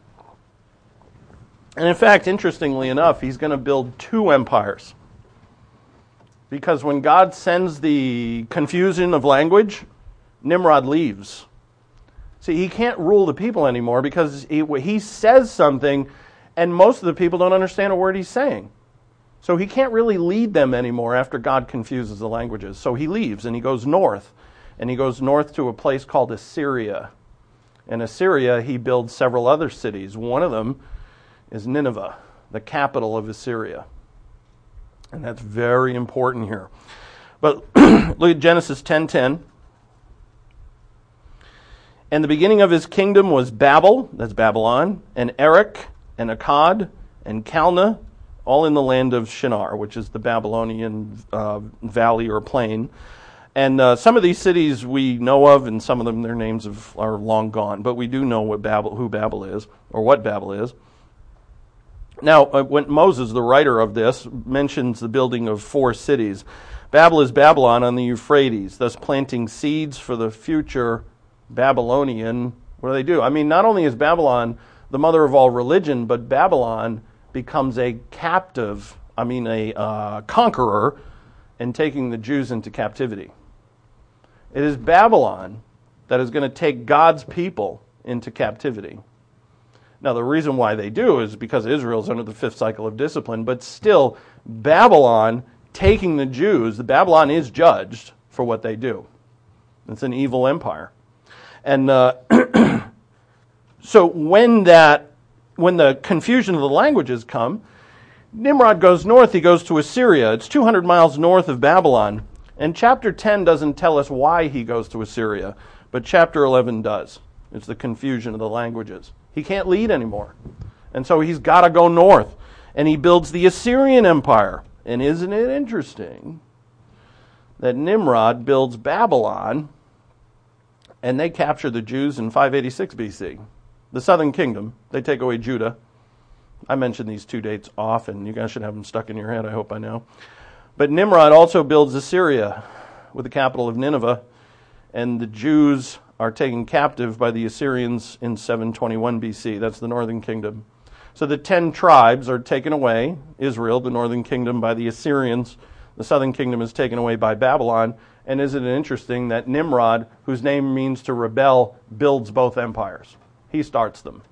Speaker 1: And in fact, interestingly enough, he's going to build two empires. Because when God sends the confusion of language, Nimrod leaves. See, he can't rule the people anymore because he, he says something and most of the people don't understand a word he's saying. So he can't really lead them anymore after God confuses the languages. So he leaves and he goes north. And he goes north to a place called Assyria. In Assyria, he builds several other cities. One of them is Nineveh, the capital of Assyria. And that's very important here. But look at Genesis ten ten. And the beginning of his kingdom was Babel, that's Babylon, and Erech, and Akkad, and Calneh, all in the land of Shinar, which is the Babylonian uh, valley or plain. And uh, some of these cities we know of, and some of them, their names have, are long gone. But we do know what Babel, who Babel is, or what Babel is. Now, uh, when Moses, the writer of this, mentions the building of four cities, Babel is Babylon on the Euphrates, thus planting seeds for the future Babylonian. What do they do? I mean, not only is Babylon the mother of all religion, but Babylon becomes a captive, I mean a uh, conqueror, in taking the Jews into captivity. It is Babylon that is going to take God's people into captivity. Now, the reason why they do is because Israel's under the fifth cycle of discipline, but still, Babylon taking the Jews, Babylon is judged for what they do. It's an evil empire. And uh, so when that, when the confusion of the languages come, Nimrod goes north, he goes to Assyria. It's two hundred miles north of Babylon. And chapter ten doesn't tell us why he goes to Assyria, but chapter eleven does. It's the confusion of the languages. He can't lead anymore. And so he's got to go north. And he builds the Assyrian Empire. And isn't it interesting that Nimrod builds Babylon, and they capture the Jews in five eighty-six B C. The southern kingdom, they take away Judah. I mention these two dates often. You guys should have them stuck in your head, I hope by now. But Nimrod also builds Assyria with the capital of Nineveh, and the Jews are taken captive by the Assyrians in seven twenty-one B C. That's the northern kingdom. So the ten tribes are taken away, Israel, the northern kingdom, by the Assyrians. The southern kingdom is taken away by Babylon. And isn't it interesting that Nimrod, whose name means to rebel, builds both empires? He starts them.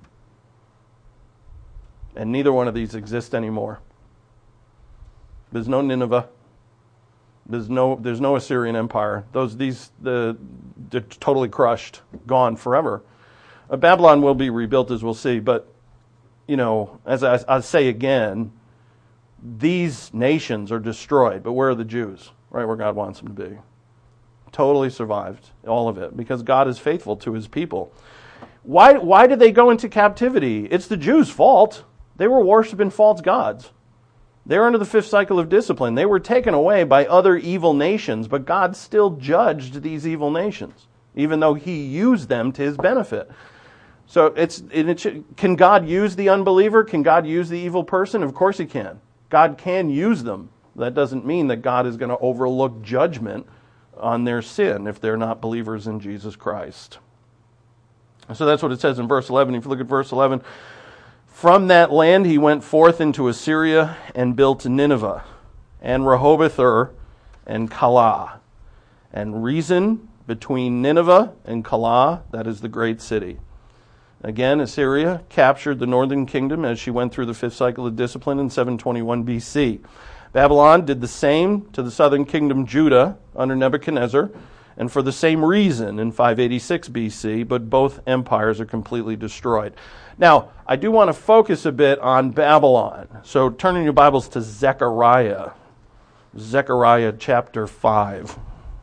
Speaker 1: And neither one of these exist anymore. There's no Nineveh. There's no there's no Assyrian Empire. Those these the they're totally crushed, gone forever. Uh, Babylon will be rebuilt, as we'll see. But you know, as I, I say again, these nations are destroyed. But where are the Jews? Right where God wants them to be. Totally survived, all of it, because God is faithful to His people. Why why did they go into captivity? It's the Jews' fault. They were worshiping false gods. They were under the fifth cycle of discipline. They were taken away by other evil nations, but God still judged these evil nations, even though He used them to His benefit. So it's it should, can God use the unbeliever? Can God use the evil person? Of course He can. God can use them. That doesn't mean that God is going to overlook judgment on their sin if they're not believers in Jesus Christ. So that's what it says in verse eleven. If you look at verse eleven, from that land he went forth into Assyria and built Nineveh and Rehoboth-er and Calah, and reason between Nineveh and Calah, that is the great city. Again, Assyria captured the northern kingdom as she went through the fifth cycle of discipline in seven twenty-one B C. Babylon did the same to the southern kingdom Judah under Nebuchadnezzar, and for the same reason in five eighty-six B C, but both empires are completely destroyed. Now, I do want to focus a bit on Babylon. So turn in your Bibles to Zechariah. Zechariah chapter five.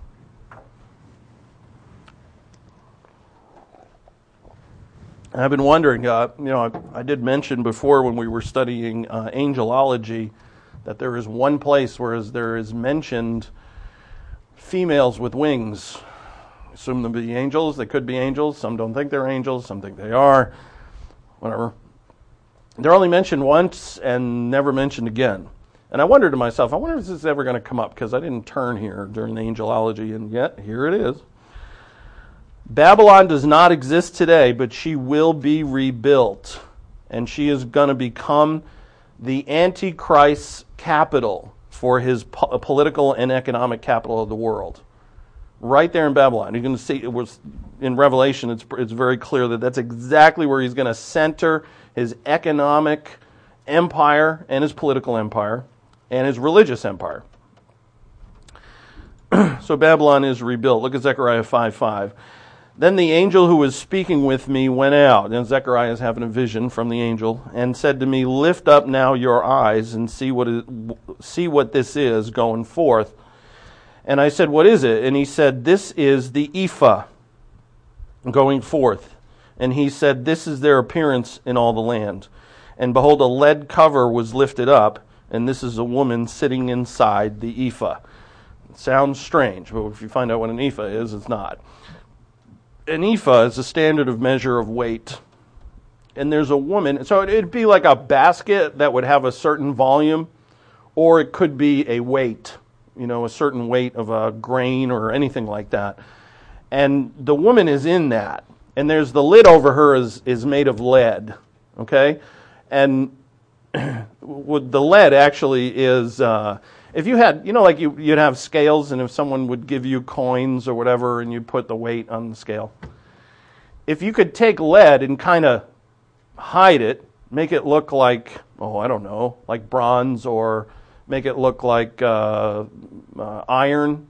Speaker 1: I've been wondering, uh, you know, I, I did mention before when we were studying uh, angelology that there is one place where there is mentioned females with wings. Assume them to be angels. They could be angels. Some don't think they're angels. Some think they are. Whatever. They're only mentioned once and never mentioned again. And I wondered to myself, I wonder if this is ever going to come up, because I didn't turn here during the angelology, and yet here it is. Babylon does not exist today, but she will be rebuilt. And she is going to become the Antichrist's capital for his po- political and economic capital of the world. Right there in Babylon. You can see it was in Revelation, it's, it's very clear that that's exactly where he's going to center his economic empire and his political empire and his religious empire. So Babylon is rebuilt. Look at Zechariah five five. Then the angel who was speaking with me went out, and Zechariah is having a vision from the angel, and said to me, lift up now your eyes and see what it, see what this is going forth. And I said, what is it? And he said, this is the ephah going forth. And he said, this is their appearance in all the land. And behold, a lead cover was lifted up, and this is a woman sitting inside the ephah. It sounds strange, but if you find out what an ephah is, it's not. An ephah is a standard of measure of weight. And there's a woman, so it'd be like a basket that would have a certain volume, or it could be a weight, you know, a certain weight of a grain or anything like that. And the woman is in that. And there's the lid over her is, is made of lead, okay? And with the lead actually is, uh, if you had, you know, like you, you'd have scales, and if someone would give you coins or whatever, and you put the weight on the scale. If you could take lead and kind of hide it, make it look like, oh, I don't know, like bronze, or make it look like uh, uh, iron.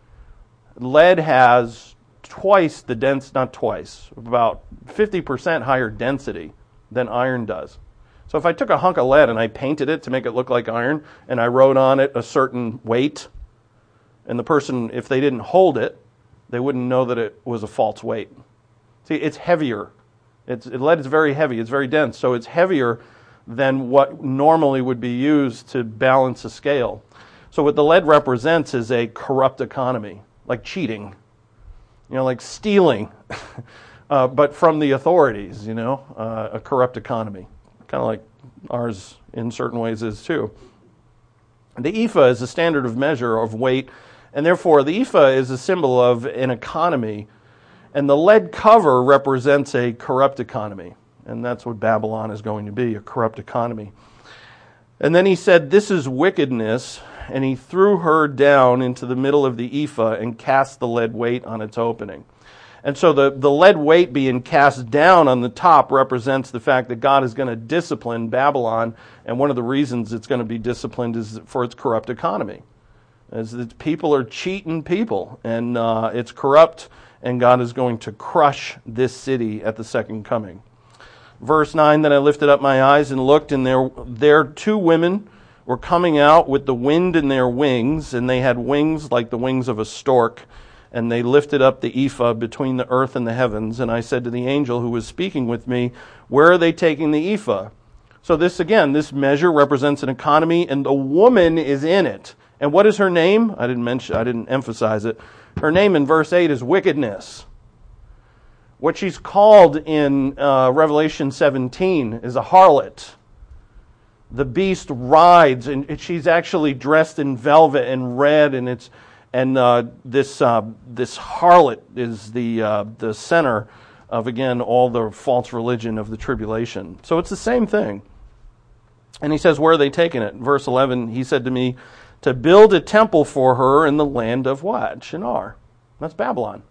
Speaker 1: Lead has twice the dense, not twice, about fifty percent higher density than iron does. So if I took a hunk of lead and I painted it to make it look like iron, and I wrote on it a certain weight, and the person, if they didn't hold it, they wouldn't know that it was a false weight. See, it's heavier. It's, lead is very heavy. It's very dense. So it's heavier than what normally would be used to balance a scale. So what the lead represents is a corrupt economy, like cheating, you know, like stealing, uh, but from the authorities, you know, uh, a corrupt economy, kind of like ours in certain ways is too. The ephah is a standard of measure of weight, and therefore the ephah is a symbol of an economy. And the lead cover represents a corrupt economy. And that's what Babylon is going to be, a corrupt economy. And then he said, this is wickedness. And he threw her down into the middle of the ephah and cast the lead weight on its opening. And so the, the lead weight being cast down on the top represents the fact that God is going to discipline Babylon. And one of the reasons it's going to be disciplined is for its corrupt economy. As that people are cheating people, and uh, it's corrupt. And God is going to crush this city at the second coming. Verse nine, then I lifted up my eyes and looked, and there, there two women were coming out with the wind in their wings, and they had wings like the wings of a stork, and they lifted up the ephah between the earth and the heavens. And I said to the angel who was speaking with me, where are they taking the ephah? So this, again, this measure represents an economy, and the woman is in it. And what is her name? I didn't mention, I didn't emphasize it. Her name in verse eight is wickedness. What she's called in uh, Revelation seventeen is a harlot. The beast rides, and she's actually dressed in velvet and red, and it's and uh, this uh, this harlot is the uh, the center of, again, all the false religion of the tribulation. So it's the same thing. And he says, where are they taking it? Verse eleven, he said to me, to build a temple for her in the land of what? Shinar. That's Babylon.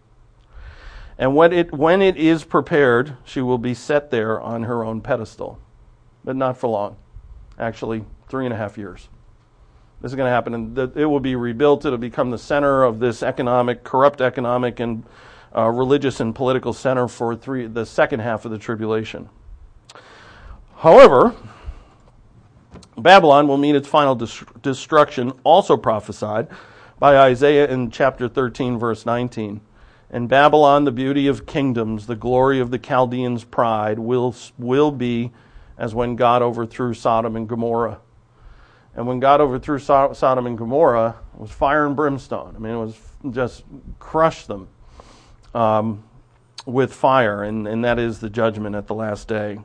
Speaker 1: And when it, when it is prepared, she will be set there on her own pedestal. But not for long. Actually, three and a half years. This is going to happen, and it will be rebuilt. It'll become the center of this economic, corrupt economic and uh, religious and political center for three, the second half of the tribulation. However, Babylon will meet its final dis- destruction, also prophesied by Isaiah in chapter thirteen, verse nineteen. And Babylon, the beauty of kingdoms, the glory of the Chaldeans' pride, will, will be as when God overthrew Sodom and Gomorrah. And when God overthrew so- Sodom and Gomorrah, it was fire and brimstone. I mean, it was just crushed them um, with fire, and, and that is the judgment at the last day.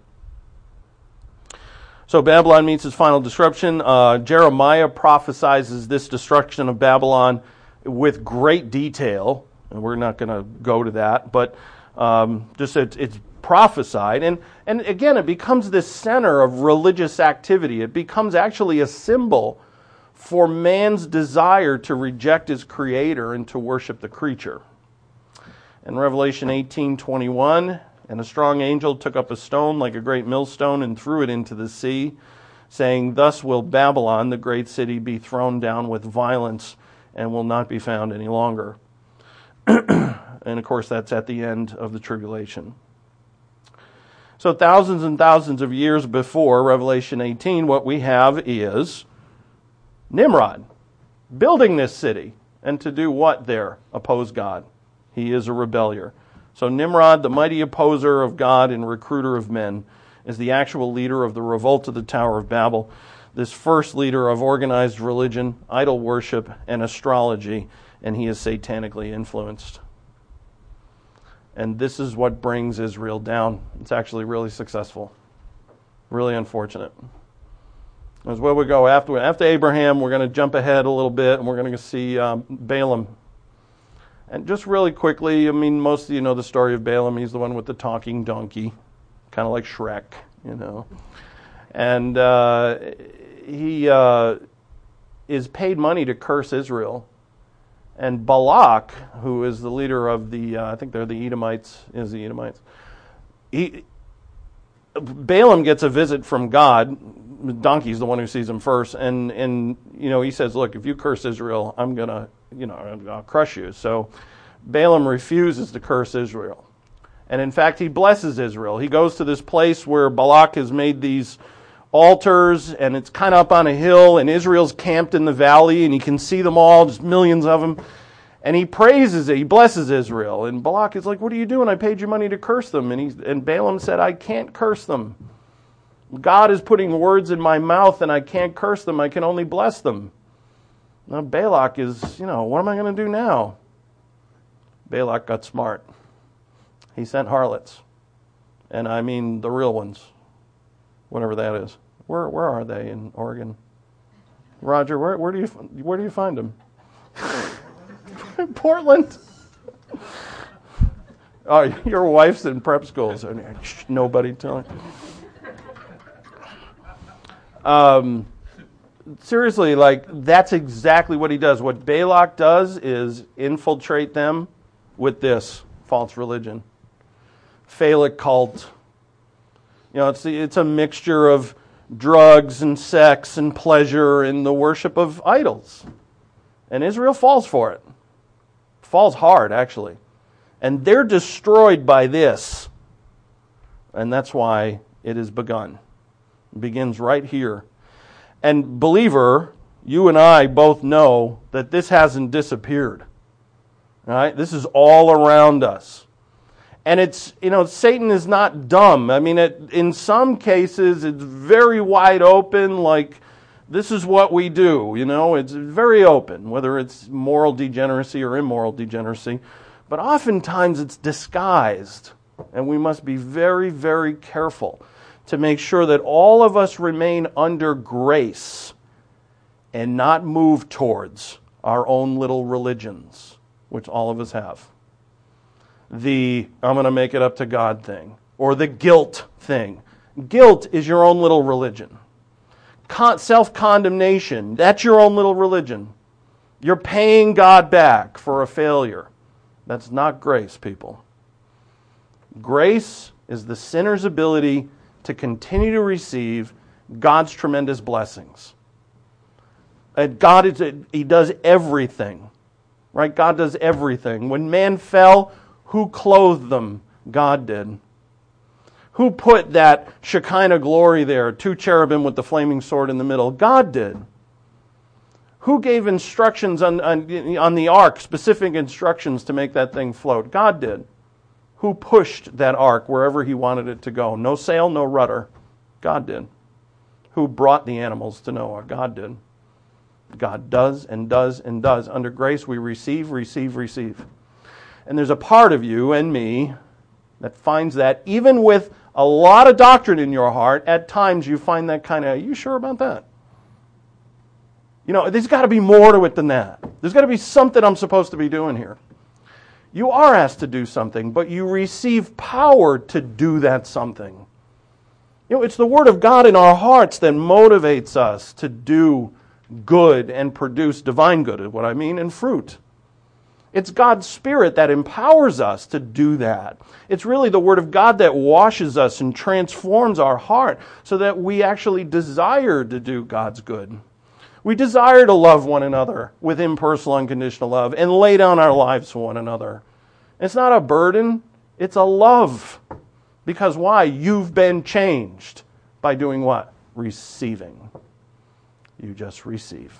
Speaker 1: So Babylon meets its final destruction. Uh, Jeremiah prophesies this destruction of Babylon with great detail, and we're not going to go to that, but um, just it, it's prophesied. And, and again, it becomes this center of religious activity. It becomes actually a symbol for man's desire to reject his creator and to worship the creature. In Revelation eighteen twenty-one, and a strong angel took up a stone like a great millstone and threw it into the sea, saying, thus will Babylon, the great city, be thrown down with violence and will not be found any longer. And of course, that's at the end of the tribulation. So thousands and thousands of years before Revelation eighteen, what we have is Nimrod building this city. And to do what there? Oppose God. He is a rebellier. So Nimrod, the mighty opposer of God and recruiter of men, is the actual leader of the revolt of the Tower of Babel. this first leader of organized religion, idol worship, and astrology, and he is satanically influenced. And this is what brings Israel down. It's actually really successful. Really unfortunate. As where we go after after Abraham, we're going to jump ahead a little bit, and we're going to see um, Balaam. And just really quickly, I mean, most of you know the story of Balaam. He's the one with the talking donkey, kind of like Shrek, you know. And uh, he uh, is paid money to curse Israel. And Balak, who is the leader of the, uh, I think they're the Edomites, is the Edomites. He, Balaam gets a visit from God. The donkey's the one who sees him first, and and you know he says, "Look, if you curse Israel, I'm gonna, you know, I'll crush you." So Balaam refuses to curse Israel, and in fact, he blesses Israel. He goes to this place where Balak has made these altars, and it's kind of up on a hill, and Israel's camped in the valley, and he can see them all, just millions of them. And he praises it, he blesses Israel. And Balak is like, "What are you doing? I paid you money to curse them." And he and Balaam said, "I can't curse them. God is putting words in my mouth, and I can't curse them. I can only bless them." Now Balak is, you know, what am I going to do now? Balak got smart. He sent harlots. And I mean the real ones. Whatever that is. Where where are they in Oregon? Roger, where where do you where do you find them? Portland. Oh, your wife's in prep school, so shh, nobody telling. Um, seriously, like that's exactly what he does. What Balak does is infiltrate them with this false religion, phallic cult. You know, it's it's a mixture of drugs and sex and pleasure and the worship of idols. And Israel falls for it. Falls hard, actually. And they're destroyed by this. And that's why it has begun. It begins right here. And believer, you and I both know that this hasn't disappeared. All right? This is all around us. And it's, you know, Satan is not dumb. I mean, it, in some cases, it's very wide open, like, this is what we do, you know. It's very open, whether it's moral degeneracy or immoral degeneracy. But oftentimes it's disguised. And we must be very, very careful to make sure that all of us remain under grace and not move towards our own little religions, which all of us have. The I'm going to make it up to God thing, or the guilt thing. Guilt is your own little religion. Con- self-condemnation, that's your own little religion. You're paying God back for a failure. That's not grace, people. Grace is the sinner's ability to continue to receive God's tremendous blessings. And God is, He does everything. Right? God does everything. When man fell, who clothed them? God did. Who put that Shekinah glory there, two cherubim with the flaming sword in the middle? God did. Who gave instructions on, on, on the ark, specific instructions to make that thing float? God did. Who pushed that ark wherever He wanted it to go? No sail, no rudder. God did. Who brought the animals to Noah? God did. God does and does and does. Under grace we receive, receive, receive. And there's a part of you and me that finds that even with a lot of doctrine in your heart, at times you find that kind of, are you sure about that? You know, there's got to be more to it than that. There's got to be something I'm supposed to be doing here. You are asked to do something, but you receive power to do that something. You know, it's the Word of God in our hearts that motivates us to do good and produce divine good, is what I mean, and fruit. It's God's Spirit that empowers us to do that. It's really the Word of God that washes us and transforms our heart so that we actually desire to do God's good. We desire to love one another with impersonal, unconditional love and lay down our lives for one another. It's not a burden, it's a love. Because why? You've been changed by doing what? Receiving. You just receive.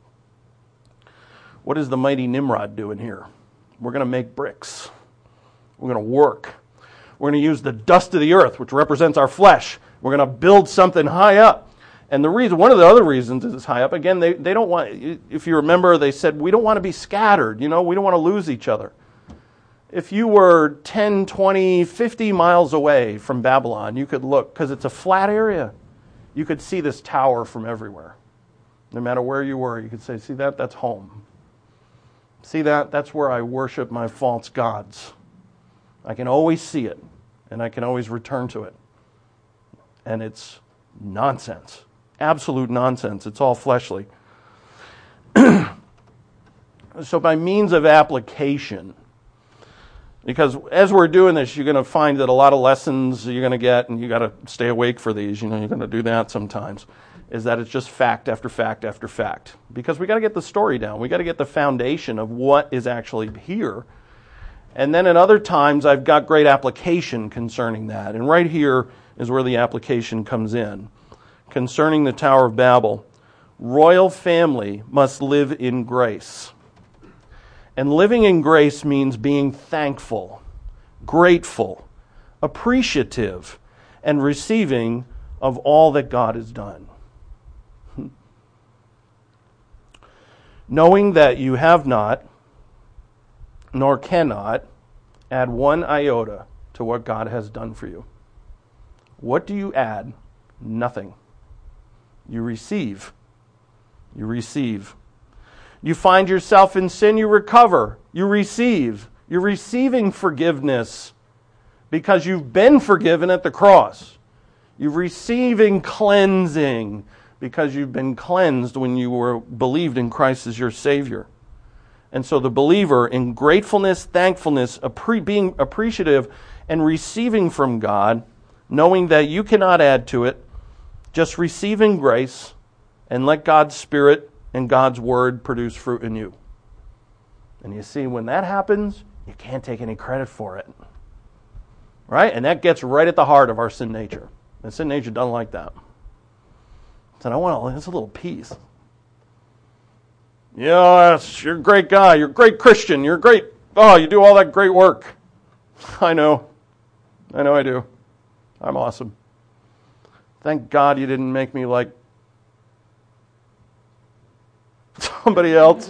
Speaker 1: What is the mighty Nimrod doing here? We're going to make bricks. We're going to work. We're going to use the dust of the earth, which represents our flesh. We're going to build something high up. And the reason, one of the other reasons is it's high up. Again, they, they don't want, if you remember, they said, we don't want to be scattered. You know, we don't want to lose each other. If you were ten, twenty, fifty miles away from Babylon, you could look, because it's a flat area, you could see this tower from everywhere. No matter where you were, you could say, see that? That's home. See that? That's where I worship my false gods. I can always see it, and I can always return to it. And it's nonsense. Absolute nonsense. It's all fleshly. So by means of application, because as we're doing this, you're going to find that a lot of lessons you're going to get, and you got to stay awake for these, you know, you're going to do that sometimes, is that it's just fact after fact after fact. Because we got to get the story down. We got to get the foundation of what is actually here. And then at other times, I've got great application concerning that. And right here is where the application comes in. Concerning the Tower of Babel, royal family must live in grace. And living in grace means being thankful, grateful, appreciative, and receiving of all that God has done. Knowing that you have not, nor cannot, add one iota to what God has done for you. What do you add? Nothing. You receive. You receive. You find yourself in sin, you recover. You receive. You're receiving forgiveness because you've been forgiven at the cross. You're receiving cleansing because you've been cleansed when you were believed in Christ as your Savior. And so the believer, in gratefulness, thankfulness, appre- being appreciative, and receiving from God, knowing that you cannot add to it, just receiving grace, and let God's Spirit and God's Word produce fruit in you. And you see, when that happens, you can't take any credit for it. Right? And that gets right at the heart of our sin nature. And sin nature doesn't like that. So I want to, it's a little piece. Yeah, you're a great guy. You're a great Christian. You're great. Oh, you do all that great work. I know. I know I do. I'm awesome. Thank God you didn't make me like somebody else.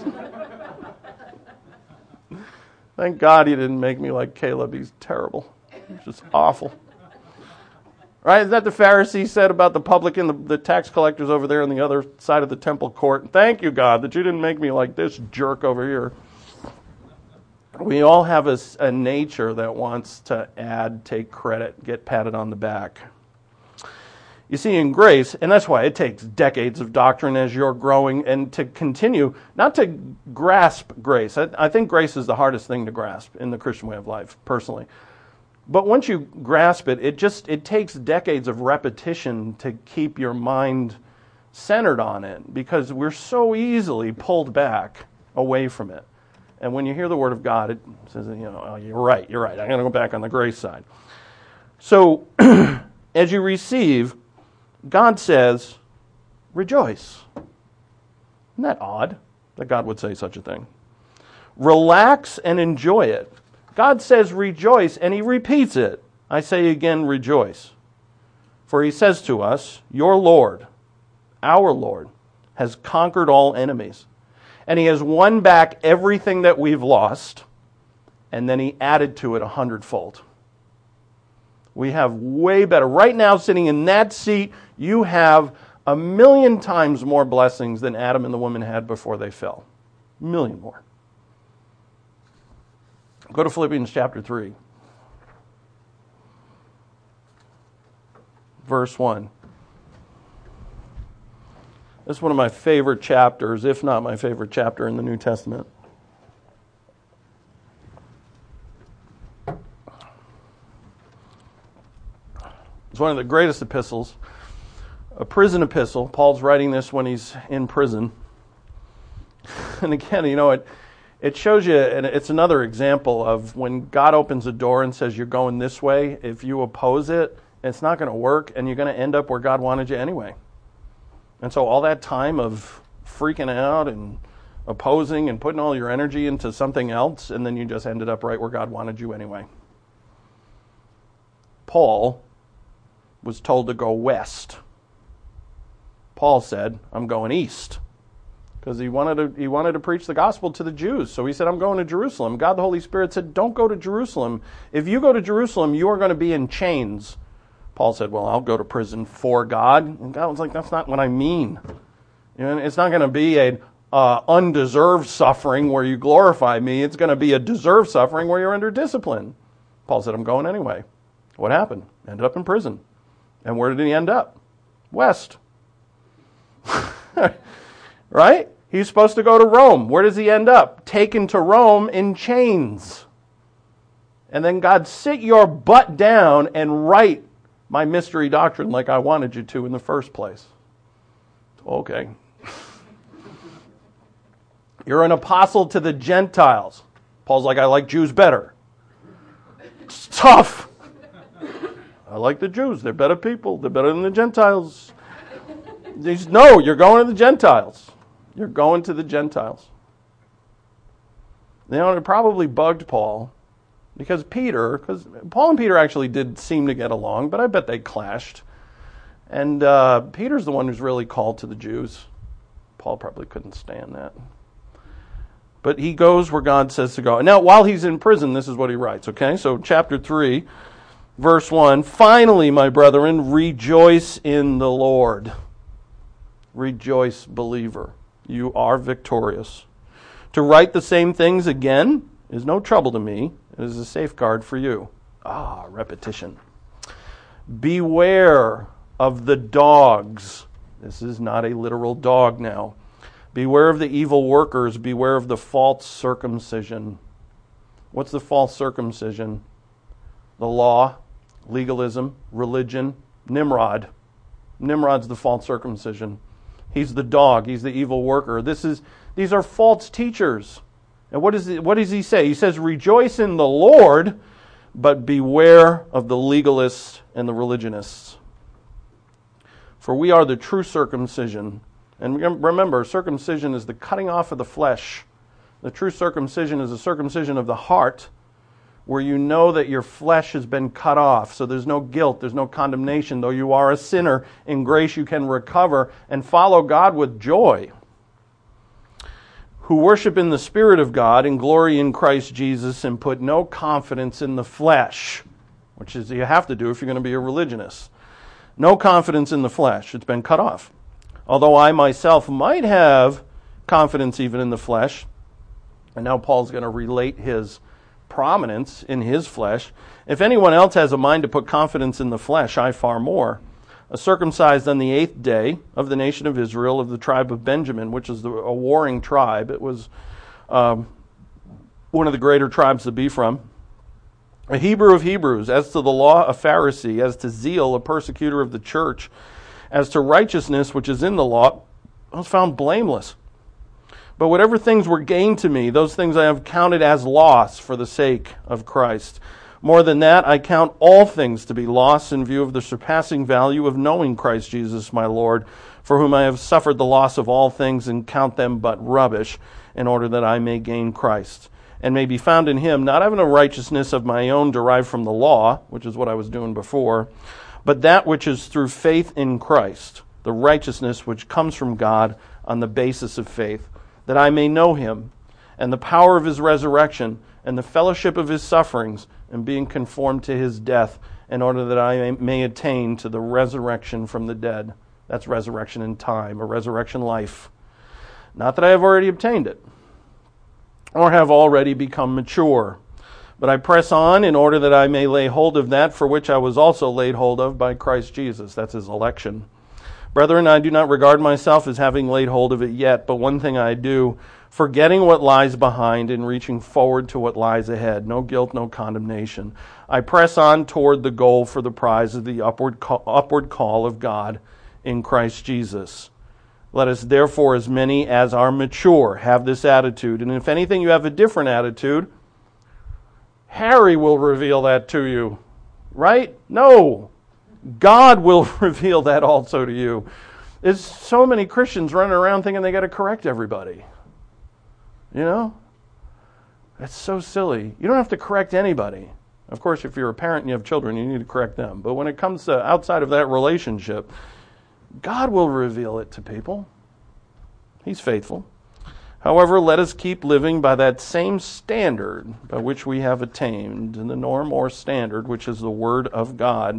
Speaker 1: Thank God you didn't make me like Caleb. He's terrible. He's just awful. Right? Is that the Pharisee said about the publican, the, the tax collectors over there on the other side of the temple court? Thank you, God, that you didn't make me like this jerk over here. We all have a, a nature that wants to add, take credit, get patted on the back. You see, in grace, and that's why it takes decades of doctrine as you're growing, and to continue, not to grasp grace. I, I think grace is the hardest thing to grasp in the Christian way of life, personally. But once you grasp it, it just it takes decades of repetition to keep your mind centered on it, because we're so easily pulled back away from it. And when you hear the Word of God, it says, you know, oh, you're right, you're right. I'm going to go back on the grace side. So, as you receive, God says, rejoice. Isn't that odd that God would say such a thing? Relax and enjoy it. God says rejoice, and He repeats it. I say again, rejoice. For He says to us, your Lord, our Lord, has conquered all enemies. And He has won back everything that we've lost, and then He added to it a hundredfold. We have way better. Right now, sitting in that seat, you have a million times more blessings than Adam and the woman had before they fell. A million more. Go to Philippians chapter three. Verse one. This is one of my favorite chapters, if not my favorite chapter in the New Testament. It's one of the greatest epistles, a prison epistle. Paul's writing this when he's in prison. And again, you know, it it shows you, and it's another example of when God opens a door and says you're going this way, if you oppose it, it's not going to work, and you're going to end up where God wanted you anyway. And so all that time of freaking out and opposing and putting all your energy into something else, and then you just ended up right where God wanted you anyway. Paul was told to go west. Paul said, I'm going east. Because he wanted to he wanted to preach the gospel to the Jews. So he said, I'm going to Jerusalem. God the Holy Spirit said, don't go to Jerusalem. If you go to Jerusalem, you are going to be in chains. Paul said, well, I'll go to prison for God. And God was like, that's not what I mean. You know, it's not going to be an uh, undeserved suffering where you glorify me. It's going to be a deserved suffering where you're under discipline. Paul said, I'm going anyway. What happened? Ended up in prison. And where did he end up? West. Right? He's supposed to go to Rome. Where does he end up? Taken to Rome in chains. And then God, sit your butt down and write my mystery doctrine like I wanted you to in the first place. Okay. You're an apostle to the Gentiles. Paul's like, I like Jews better. It's tough. I like the Jews. They're better people. They're better than the Gentiles. He's, no, you're going to the Gentiles. You're going to the Gentiles. You know, it probably bugged Paul because Peter, because Paul and Peter actually did seem to get along, but I bet they clashed. And uh, Peter's the one who's really called to the Jews. Paul probably couldn't stand that. But he goes where God says to go. Now, while he's in prison, this is what he writes, okay? So chapter three, verse one, finally, my brethren, rejoice in the Lord. Rejoice, believer. You are victorious. To write the same things again is no trouble to me. It is a safeguard for you. Ah, repetition. Beware of the dogs. This is not a literal dog now. Beware of the evil workers. Beware of the false circumcision. What's the false circumcision? The law, legalism, religion, Nimrod. Nimrod's the false circumcision. He's the dog. He's the evil worker. This is; these are false teachers. And what, is it, what does he say? He says, rejoice in the Lord, but beware of the legalists and the religionists. For we are the true circumcision. And remember, circumcision is the cutting off of the flesh. The true circumcision is a circumcision of the heart, where you know that your flesh has been cut off. So there's no guilt, there's no condemnation. Though you are a sinner, in grace you can recover and follow God with joy. Who worship in the Spirit of God and glory in Christ Jesus and put no confidence in the flesh, which is you have to do if you're going to be a religionist. No confidence in the flesh. It's been cut off. Although I myself might have confidence even in the flesh, and now Paul's going to relate his prominence in his flesh. If anyone else has a mind to put confidence in the flesh, I far more. A circumcised on the eighth day of the nation of Israel, of the tribe of Benjamin, which is the, a warring tribe. It was um, one of the greater tribes to be from. A Hebrew of Hebrews, as to the law, a Pharisee, as to zeal, a persecutor of the church, as to righteousness, which is in the law, I was found blameless. But whatever things were gained to me, those things I have counted as loss for the sake of Christ. More than that, I count all things to be loss in view of the surpassing value of knowing Christ Jesus my Lord, for whom I have suffered the loss of all things and count them but rubbish, in order that I may gain Christ, and may be found in him, not having a righteousness of my own derived from the law, which is what I was doing before, but that which is through faith in Christ, the righteousness which comes from God on the basis of faith, that I may know him, and the power of his resurrection, and the fellowship of his sufferings, and being conformed to his death, in order that I may, may attain to the resurrection from the dead. That's resurrection in time, or resurrection life. Not that I have already obtained it, or have already become mature, but I press on in order that I may lay hold of that for which I was also laid hold of by Christ Jesus. That's his election. Brethren, I do not regard myself as having laid hold of it yet, but one thing I do, forgetting what lies behind and reaching forward to what lies ahead. No guilt, no condemnation. I press on toward the goal for the prize of the upward call, upward call of God in Christ Jesus. Let us therefore, as many as are mature, have this attitude. And if anything you have a different attitude, Harry will reveal that to you. Right? No. God will reveal that also to you. There's so many Christians running around thinking they got to correct everybody. You know? That's so silly. You don't have to correct anybody. Of course, if you're a parent and you have children, you need to correct them. But when it comes to outside of that relationship, God will reveal it to people. He's faithful. However, let us keep living by that same standard by which we have attained, in the norm or standard, which is the Word of God.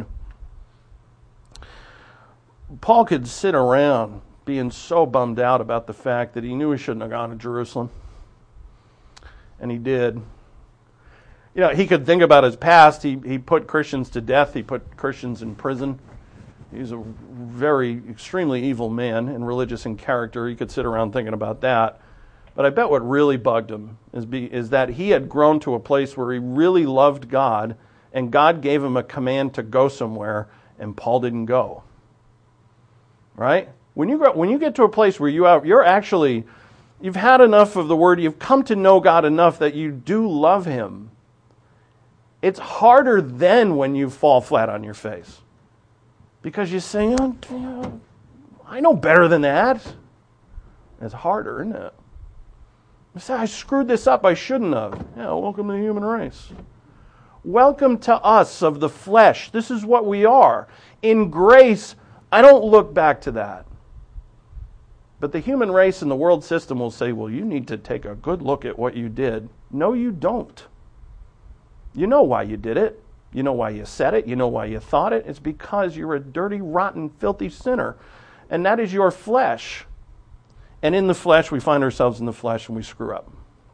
Speaker 1: Paul could sit around being so bummed out about the fact that he knew he shouldn't have gone to Jerusalem. And he did. You know, he could think about his past. He, he put Christians to death. He put Christians in prison. He's a very, extremely evil man and religious in character. He could sit around thinking about that. But I bet what really bugged him is, be, is that he had grown to a place where he really loved God, and God gave him a command to go somewhere, and Paul didn't go. Right? When you, when you get to a place where you are, you're actually, you've had enough of the Word, you've come to know God enough that you do love Him, it's harder then when you fall flat on your face. Because you say, oh, I know better than that. It's harder, isn't it? You say, I screwed this up, I shouldn't have. Yeah, welcome to the human race. Welcome to us of the flesh. This is what we are. In grace, I don't look back to that. But the human race and the world system will say, well, you need to take a good look at what you did. No, you don't. You know why you did it. You know why you said it. You know why you thought it. It's because you're a dirty, rotten, filthy sinner. And that is your flesh. And in the flesh, we find ourselves in the flesh and we screw up.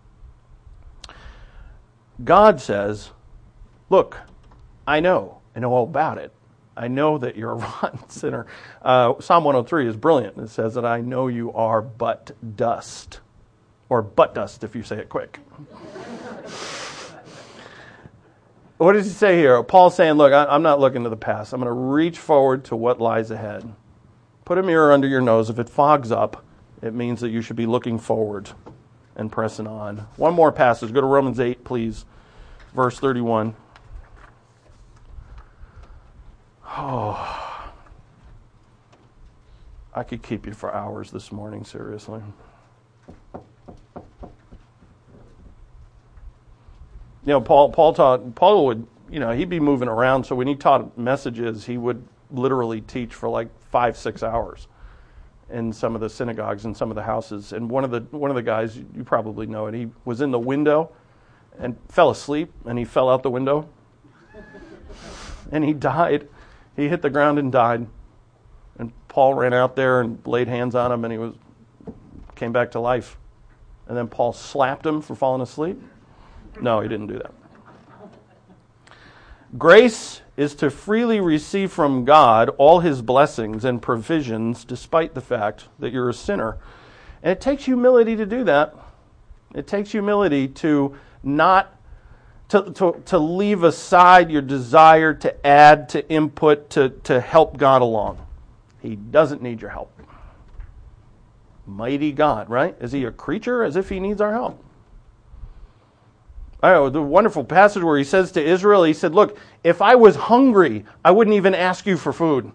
Speaker 1: God says, look, I know. I know all about it. I know that you're a rotten sinner. Uh, Psalm one oh three is brilliant. It says that I know you are but dust. Or butt dust if you say it quick. What does he say here? Paul's saying, look, I, I'm not looking to the past. I'm going to reach forward to what lies ahead. Put a mirror under your nose. If it fogs up, it means that you should be looking forward and pressing on. One more passage. Go to Romans eight, please. Verse thirty-one. Oh, I could keep you for hours this morning, seriously. You know, Paul Paul taught, Paul would, you know, he'd be moving around, so when he taught messages, he would literally teach for like five, six hours in some of the synagogues and some of the houses. And one of the one of the guys, you probably know it, he was in the window and fell asleep, and he fell out the window. And he died. He hit the ground and died. And Paul ran out there and laid hands on him, and he was came back to life. And then Paul slapped him for falling asleep. No, he didn't do that. Grace is to freely receive from God all His blessings and provisions despite the fact that you're a sinner. And it takes humility to do that. It takes humility to not, to, to, to leave aside your desire to add, to input, to, to help God along. He doesn't need your help. Mighty God, right? Is He a creature as if He needs our help? I know, the wonderful passage where He says to Israel, He said, look, if I was hungry, I wouldn't even ask you for food.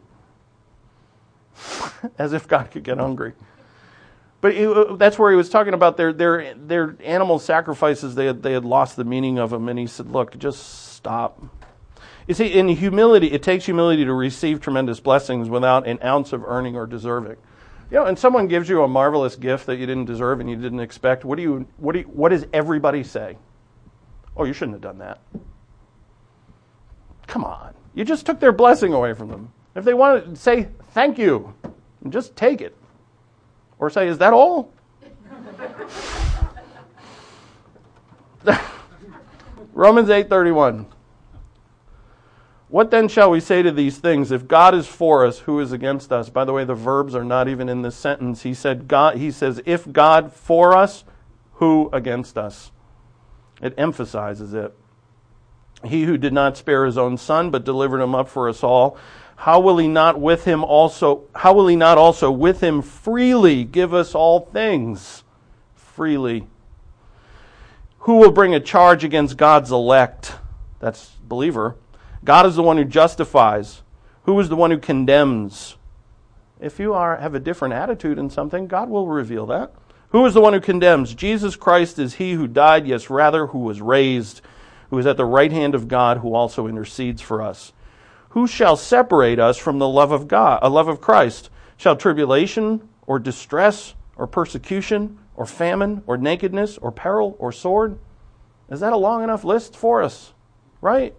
Speaker 1: As if God could get hungry. But it, that's where He was talking about their their their animal sacrifices. They had, they had lost the meaning of them. And He said, look, just stop. You see, in humility, it takes humility to receive tremendous blessings without an ounce of earning or deserving. You know, and someone gives you a marvelous gift that you didn't deserve and you didn't expect. What do you what do you, what does everybody say? Oh, you shouldn't have done that. Come on. You just took their blessing away from them. If they want to say thank you, just take it. Or say, is that all? Romans eight thirty-one. What then shall we say to these things? If God is for us, who is against us? By the way, the verbs are not even in this sentence. He said, God, he says, if God for us, who against us? It emphasizes it. He who did not spare His own Son, but delivered Him up for us all, how will He not with Him also, how will He not also with Him freely give us all things? Freely. Who will bring a charge against God's elect? That's believer. God is the one who justifies. Who is the one who condemns? If you are have a different attitude in something, God will reveal that. Who is the one who condemns? Jesus Christ is He who died, yes, rather, who was raised, who is at the right hand of God, who also intercedes for us. Who shall separate us from the love of God, a love of Christ? Shall tribulation or distress or persecution or famine or nakedness or peril or sword? Is that a long enough list for us? Right?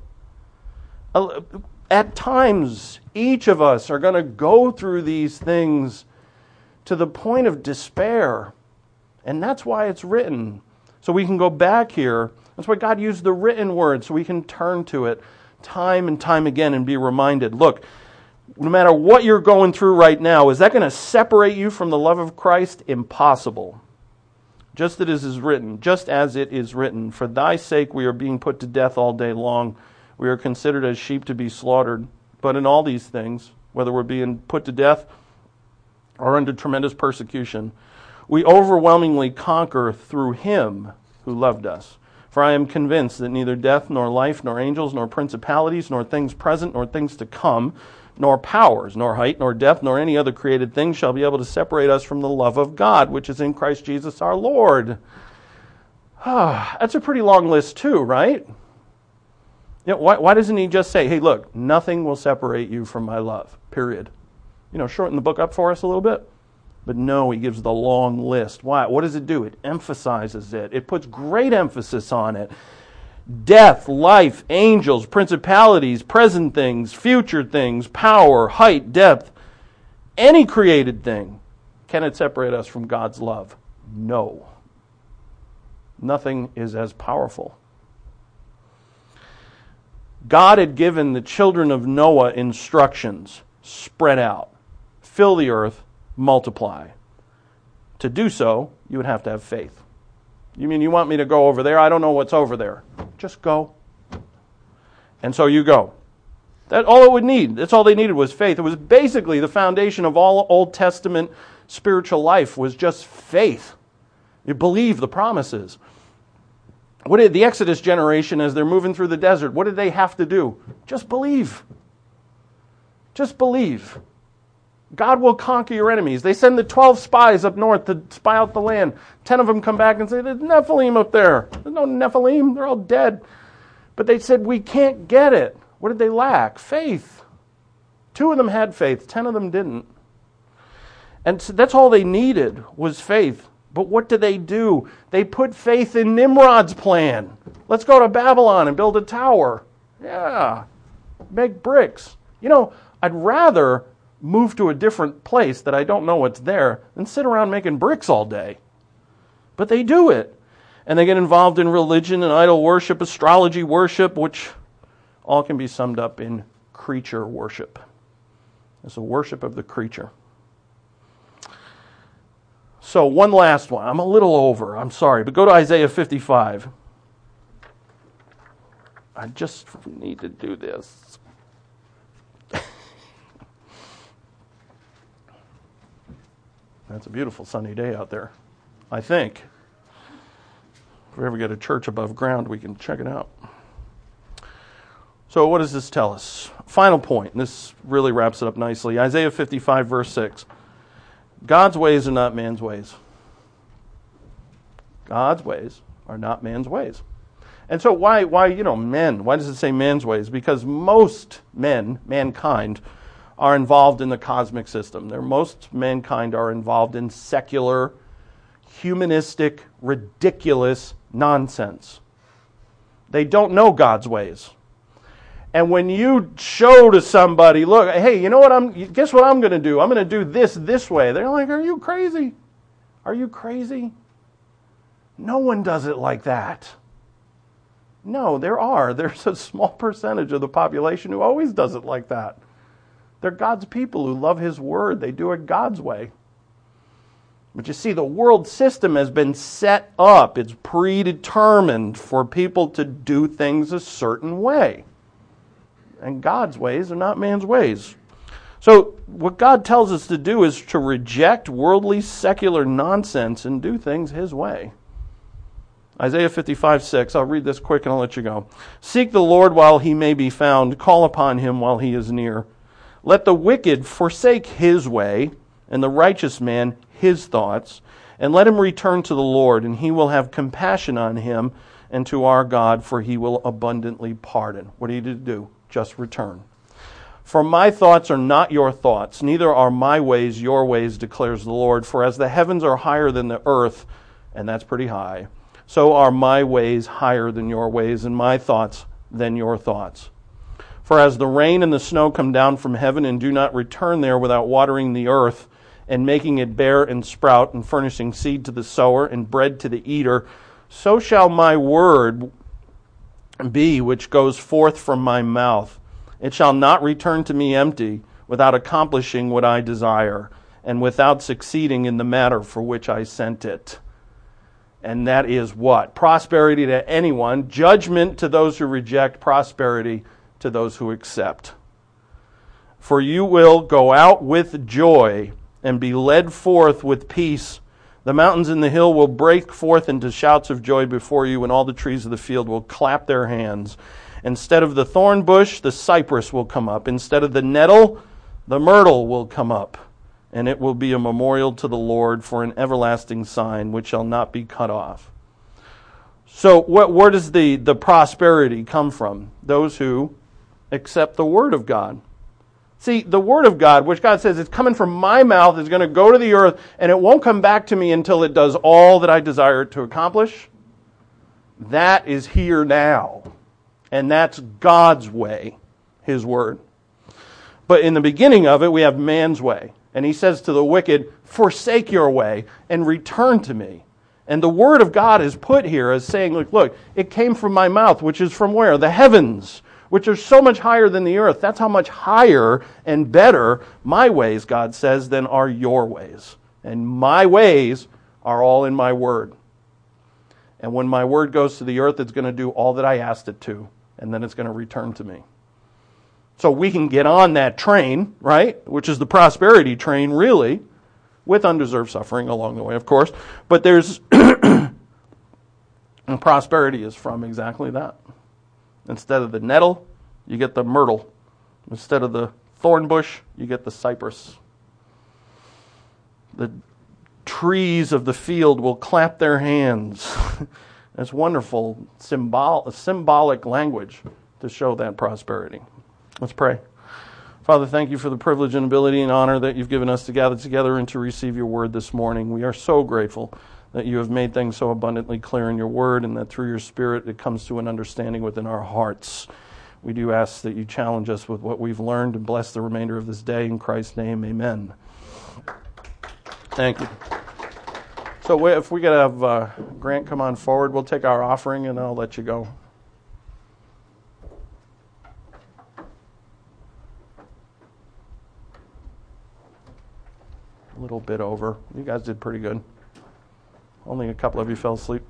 Speaker 1: At times, each of us are going to go through these things to the point of despair. And that's why it's written. So we can go back here. That's why God used the written word, so we can turn to it time and time again and be reminded. Look, no matter what you're going through right now, is that going to separate you from the love of Christ? Impossible. Just as it is written, just as it is written, for thy sake we are being put to death all day long. We are considered as sheep to be slaughtered. But in all these things, whether we're being put to death or under tremendous persecution, we overwhelmingly conquer through him who loved us. For I am convinced that neither death, nor life, nor angels, nor principalities, nor things present, nor things to come, nor powers, nor height, nor depth, nor any other created thing shall be able to separate us from the love of God, which is in Christ Jesus our Lord. Ah, that's a pretty long list too, right? You know, why, why doesn't he just say, hey, look, nothing will separate you from my love, period? You know, shorten the book up for us a little bit. But no, he gives the long list. Why? What does it do? It emphasizes it. It puts great emphasis on it. Death, life, angels, principalities, present things, future things, power, height, depth, any created thing. Can it separate us from God's love? No. Nothing is as powerful. God had given the children of Noah instructions. Spread out. Fill the earth. Multiply. To do so, you would have to have faith. You mean you want me to go over there? I don't know what's over there. Just go. And so you go. That's all it would need. That's all they needed was faith. It was basically the foundation of all Old Testament spiritual life was just faith. You believe the promises. What did the Exodus generation, as they're moving through the desert, what did they have to do? Just believe. Just believe. God will conquer your enemies. They send the twelve spies up north to spy out the land. Ten of them come back and say, there's Nephilim up there. There's no Nephilim. They're all dead. But they said, we can't get it. What did they lack? Faith. Two of them had faith. Ten of them didn't. And so that's all they needed was faith. But what did they do? They put faith in Nimrod's plan. Let's go to Babylon and build a tower. Yeah. Make bricks. You know, I'd rather move to a different place that I don't know what's there than sit around making bricks all day. But they do it. And they get involved in religion and idol worship, astrology worship, which all can be summed up in creature worship. It's a worship of the creature. So one last one. I'm a little over. I'm sorry. But go to Isaiah fifty-five. I just need to do this. That's a beautiful sunny day out there, I think. If we ever get a church above ground, we can check it out. So what does this tell us? Final point, and this really wraps it up nicely. Isaiah fifty-five, verse six. God's ways are not man's ways. God's ways are not man's ways. And so why, why, you know, men? Why does it say man's ways? Because most men, mankind, are involved in the cosmic system. They're, most mankind are involved in secular, humanistic, ridiculous nonsense. They don't know God's ways. And when you show to somebody, look, hey, you know what I'm, guess what I'm going to do? I'm going to do this this way. They're like, are you crazy? Are you crazy? No one does it like that. No, there are. There's a small percentage of the population who always does it like that. They're God's people who love His Word. They do it God's way. But you see, the world system has been set up. It's predetermined for people to do things a certain way. And God's ways are not man's ways. So what God tells us to do is to reject worldly, secular nonsense and do things His way. Isaiah fifty-five, six. I'll read this quick and I'll let you go. Seek the Lord while He may be found. Call upon Him while He is near. Let the wicked forsake his way, and the righteous man his thoughts, and let him return to the Lord, and He will have compassion on him and to our God, for He will abundantly pardon. What are you to do? Just return. For my thoughts are not your thoughts, neither are my ways your ways, declares the Lord. For as the heavens are higher than the earth, and that's pretty high, so are my ways higher than your ways, and my thoughts than your thoughts. For as the rain and the snow come down from heaven and do not return there without watering the earth and making it bear and sprout and furnishing seed to the sower and bread to the eater, so shall my word be which goes forth from my mouth. It shall not return to me empty, without accomplishing what I desire, and without succeeding in the matter for which I sent it. And that is what? Prosperity to anyone, judgment to those who reject, prosperity to those who accept. For you will go out with joy and be led forth with peace. The mountains and the hill will break forth into shouts of joy before you, and all the trees of the field will clap their hands. Instead of the thorn bush, the cypress will come up. Instead of the nettle, the myrtle will come up. And it will be a memorial to the Lord for an everlasting sign which shall not be cut off. So what, where does the, the prosperity come from? Those who accept the Word of God. See, the Word of God, which God says, it's coming from my mouth, is going to go to the earth, and it won't come back to me until it does all that I desire it to accomplish. That is here now. And that's God's way, His Word. But in the beginning of it, we have man's way. And He says to the wicked, forsake your way and return to me. And the Word of God is put here as saying, look, look, it came from my mouth, which is from where? The heavens, which are so much higher than the earth. That's how much higher and better my ways, God says, than are your ways. And my ways are all in my Word. And when my Word goes to the earth, it's going to do all that I asked it to. And then it's going to return to me. So we can get on that train, right? Which is the prosperity train, really, with undeserved suffering along the way, of course. But there's, and prosperity is from exactly that. Instead of the nettle, you get the myrtle. Instead of the thorn bush, you get the cypress. The trees of the field will clap their hands. That's wonderful symbol, symbolic language to show that prosperity. Let's pray. Father, thank you for the privilege and ability and honor that you've given us to gather together and to receive your word this morning. We are so grateful that you have made things so abundantly clear in your word, and that through your Spirit it comes to an understanding within our hearts. We do ask that you challenge us with what we've learned, and bless the remainder of this day. In Christ's name, amen. Thank you. So if we could have uh, Grant come on forward, we'll take our offering and I'll let you go. A little bit over. You guys did pretty good. Only a couple of you fell asleep.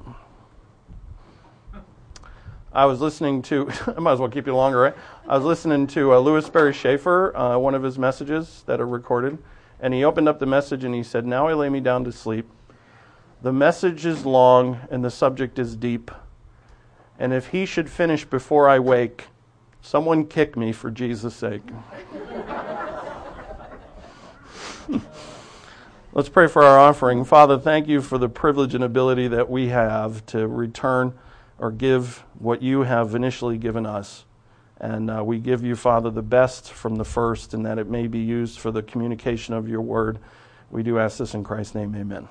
Speaker 1: I was listening to, I might as well keep you longer, right? I was listening to uh, Louis Sperry Schaefer, uh, one of his messages that are recorded, and he opened up the message and he said, "Now I lay me down to sleep. The message is long and the subject is deep. And if he should finish before I wake, someone kick me for Jesus' sake." Let's pray for our offering. Father, thank you for the privilege and ability that we have to return or give what you have initially given us. And uh, we give you, Father, the best from the first, and that it may be used for the communication of your word. We do ask this in Christ's name, amen.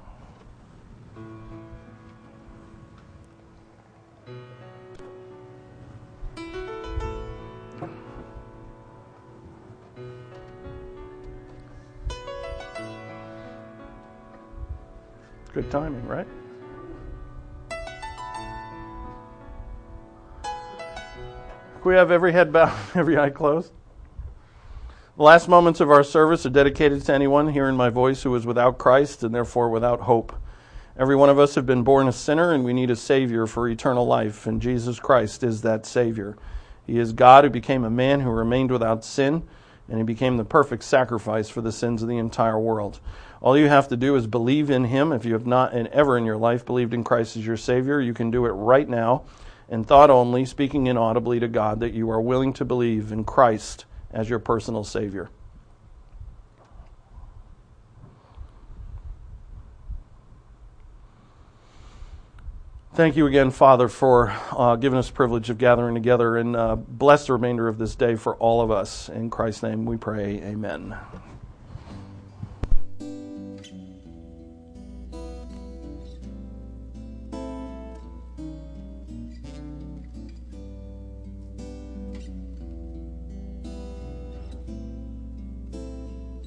Speaker 1: Good timing, right? Can we have every head bowed, every eye closed? The last moments of our service are dedicated to anyone hearing my voice who is without Christ and therefore without hope. Every one of us have been born a sinner, and we need a Savior for eternal life, and Jesus Christ is that Savior. He is God who became a man who remained without sin, and he became the perfect sacrifice for the sins of the entire world. All you have to do is believe in him. If you have not ever in your life believed in Christ as your Savior, you can do it right now, in thought only, speaking inaudibly to God, that you are willing to believe in Christ as your personal Savior. Thank you again, Father, for uh, giving us the privilege of gathering together, and uh, bless the remainder of this day for all of us. In Christ's name we pray, amen.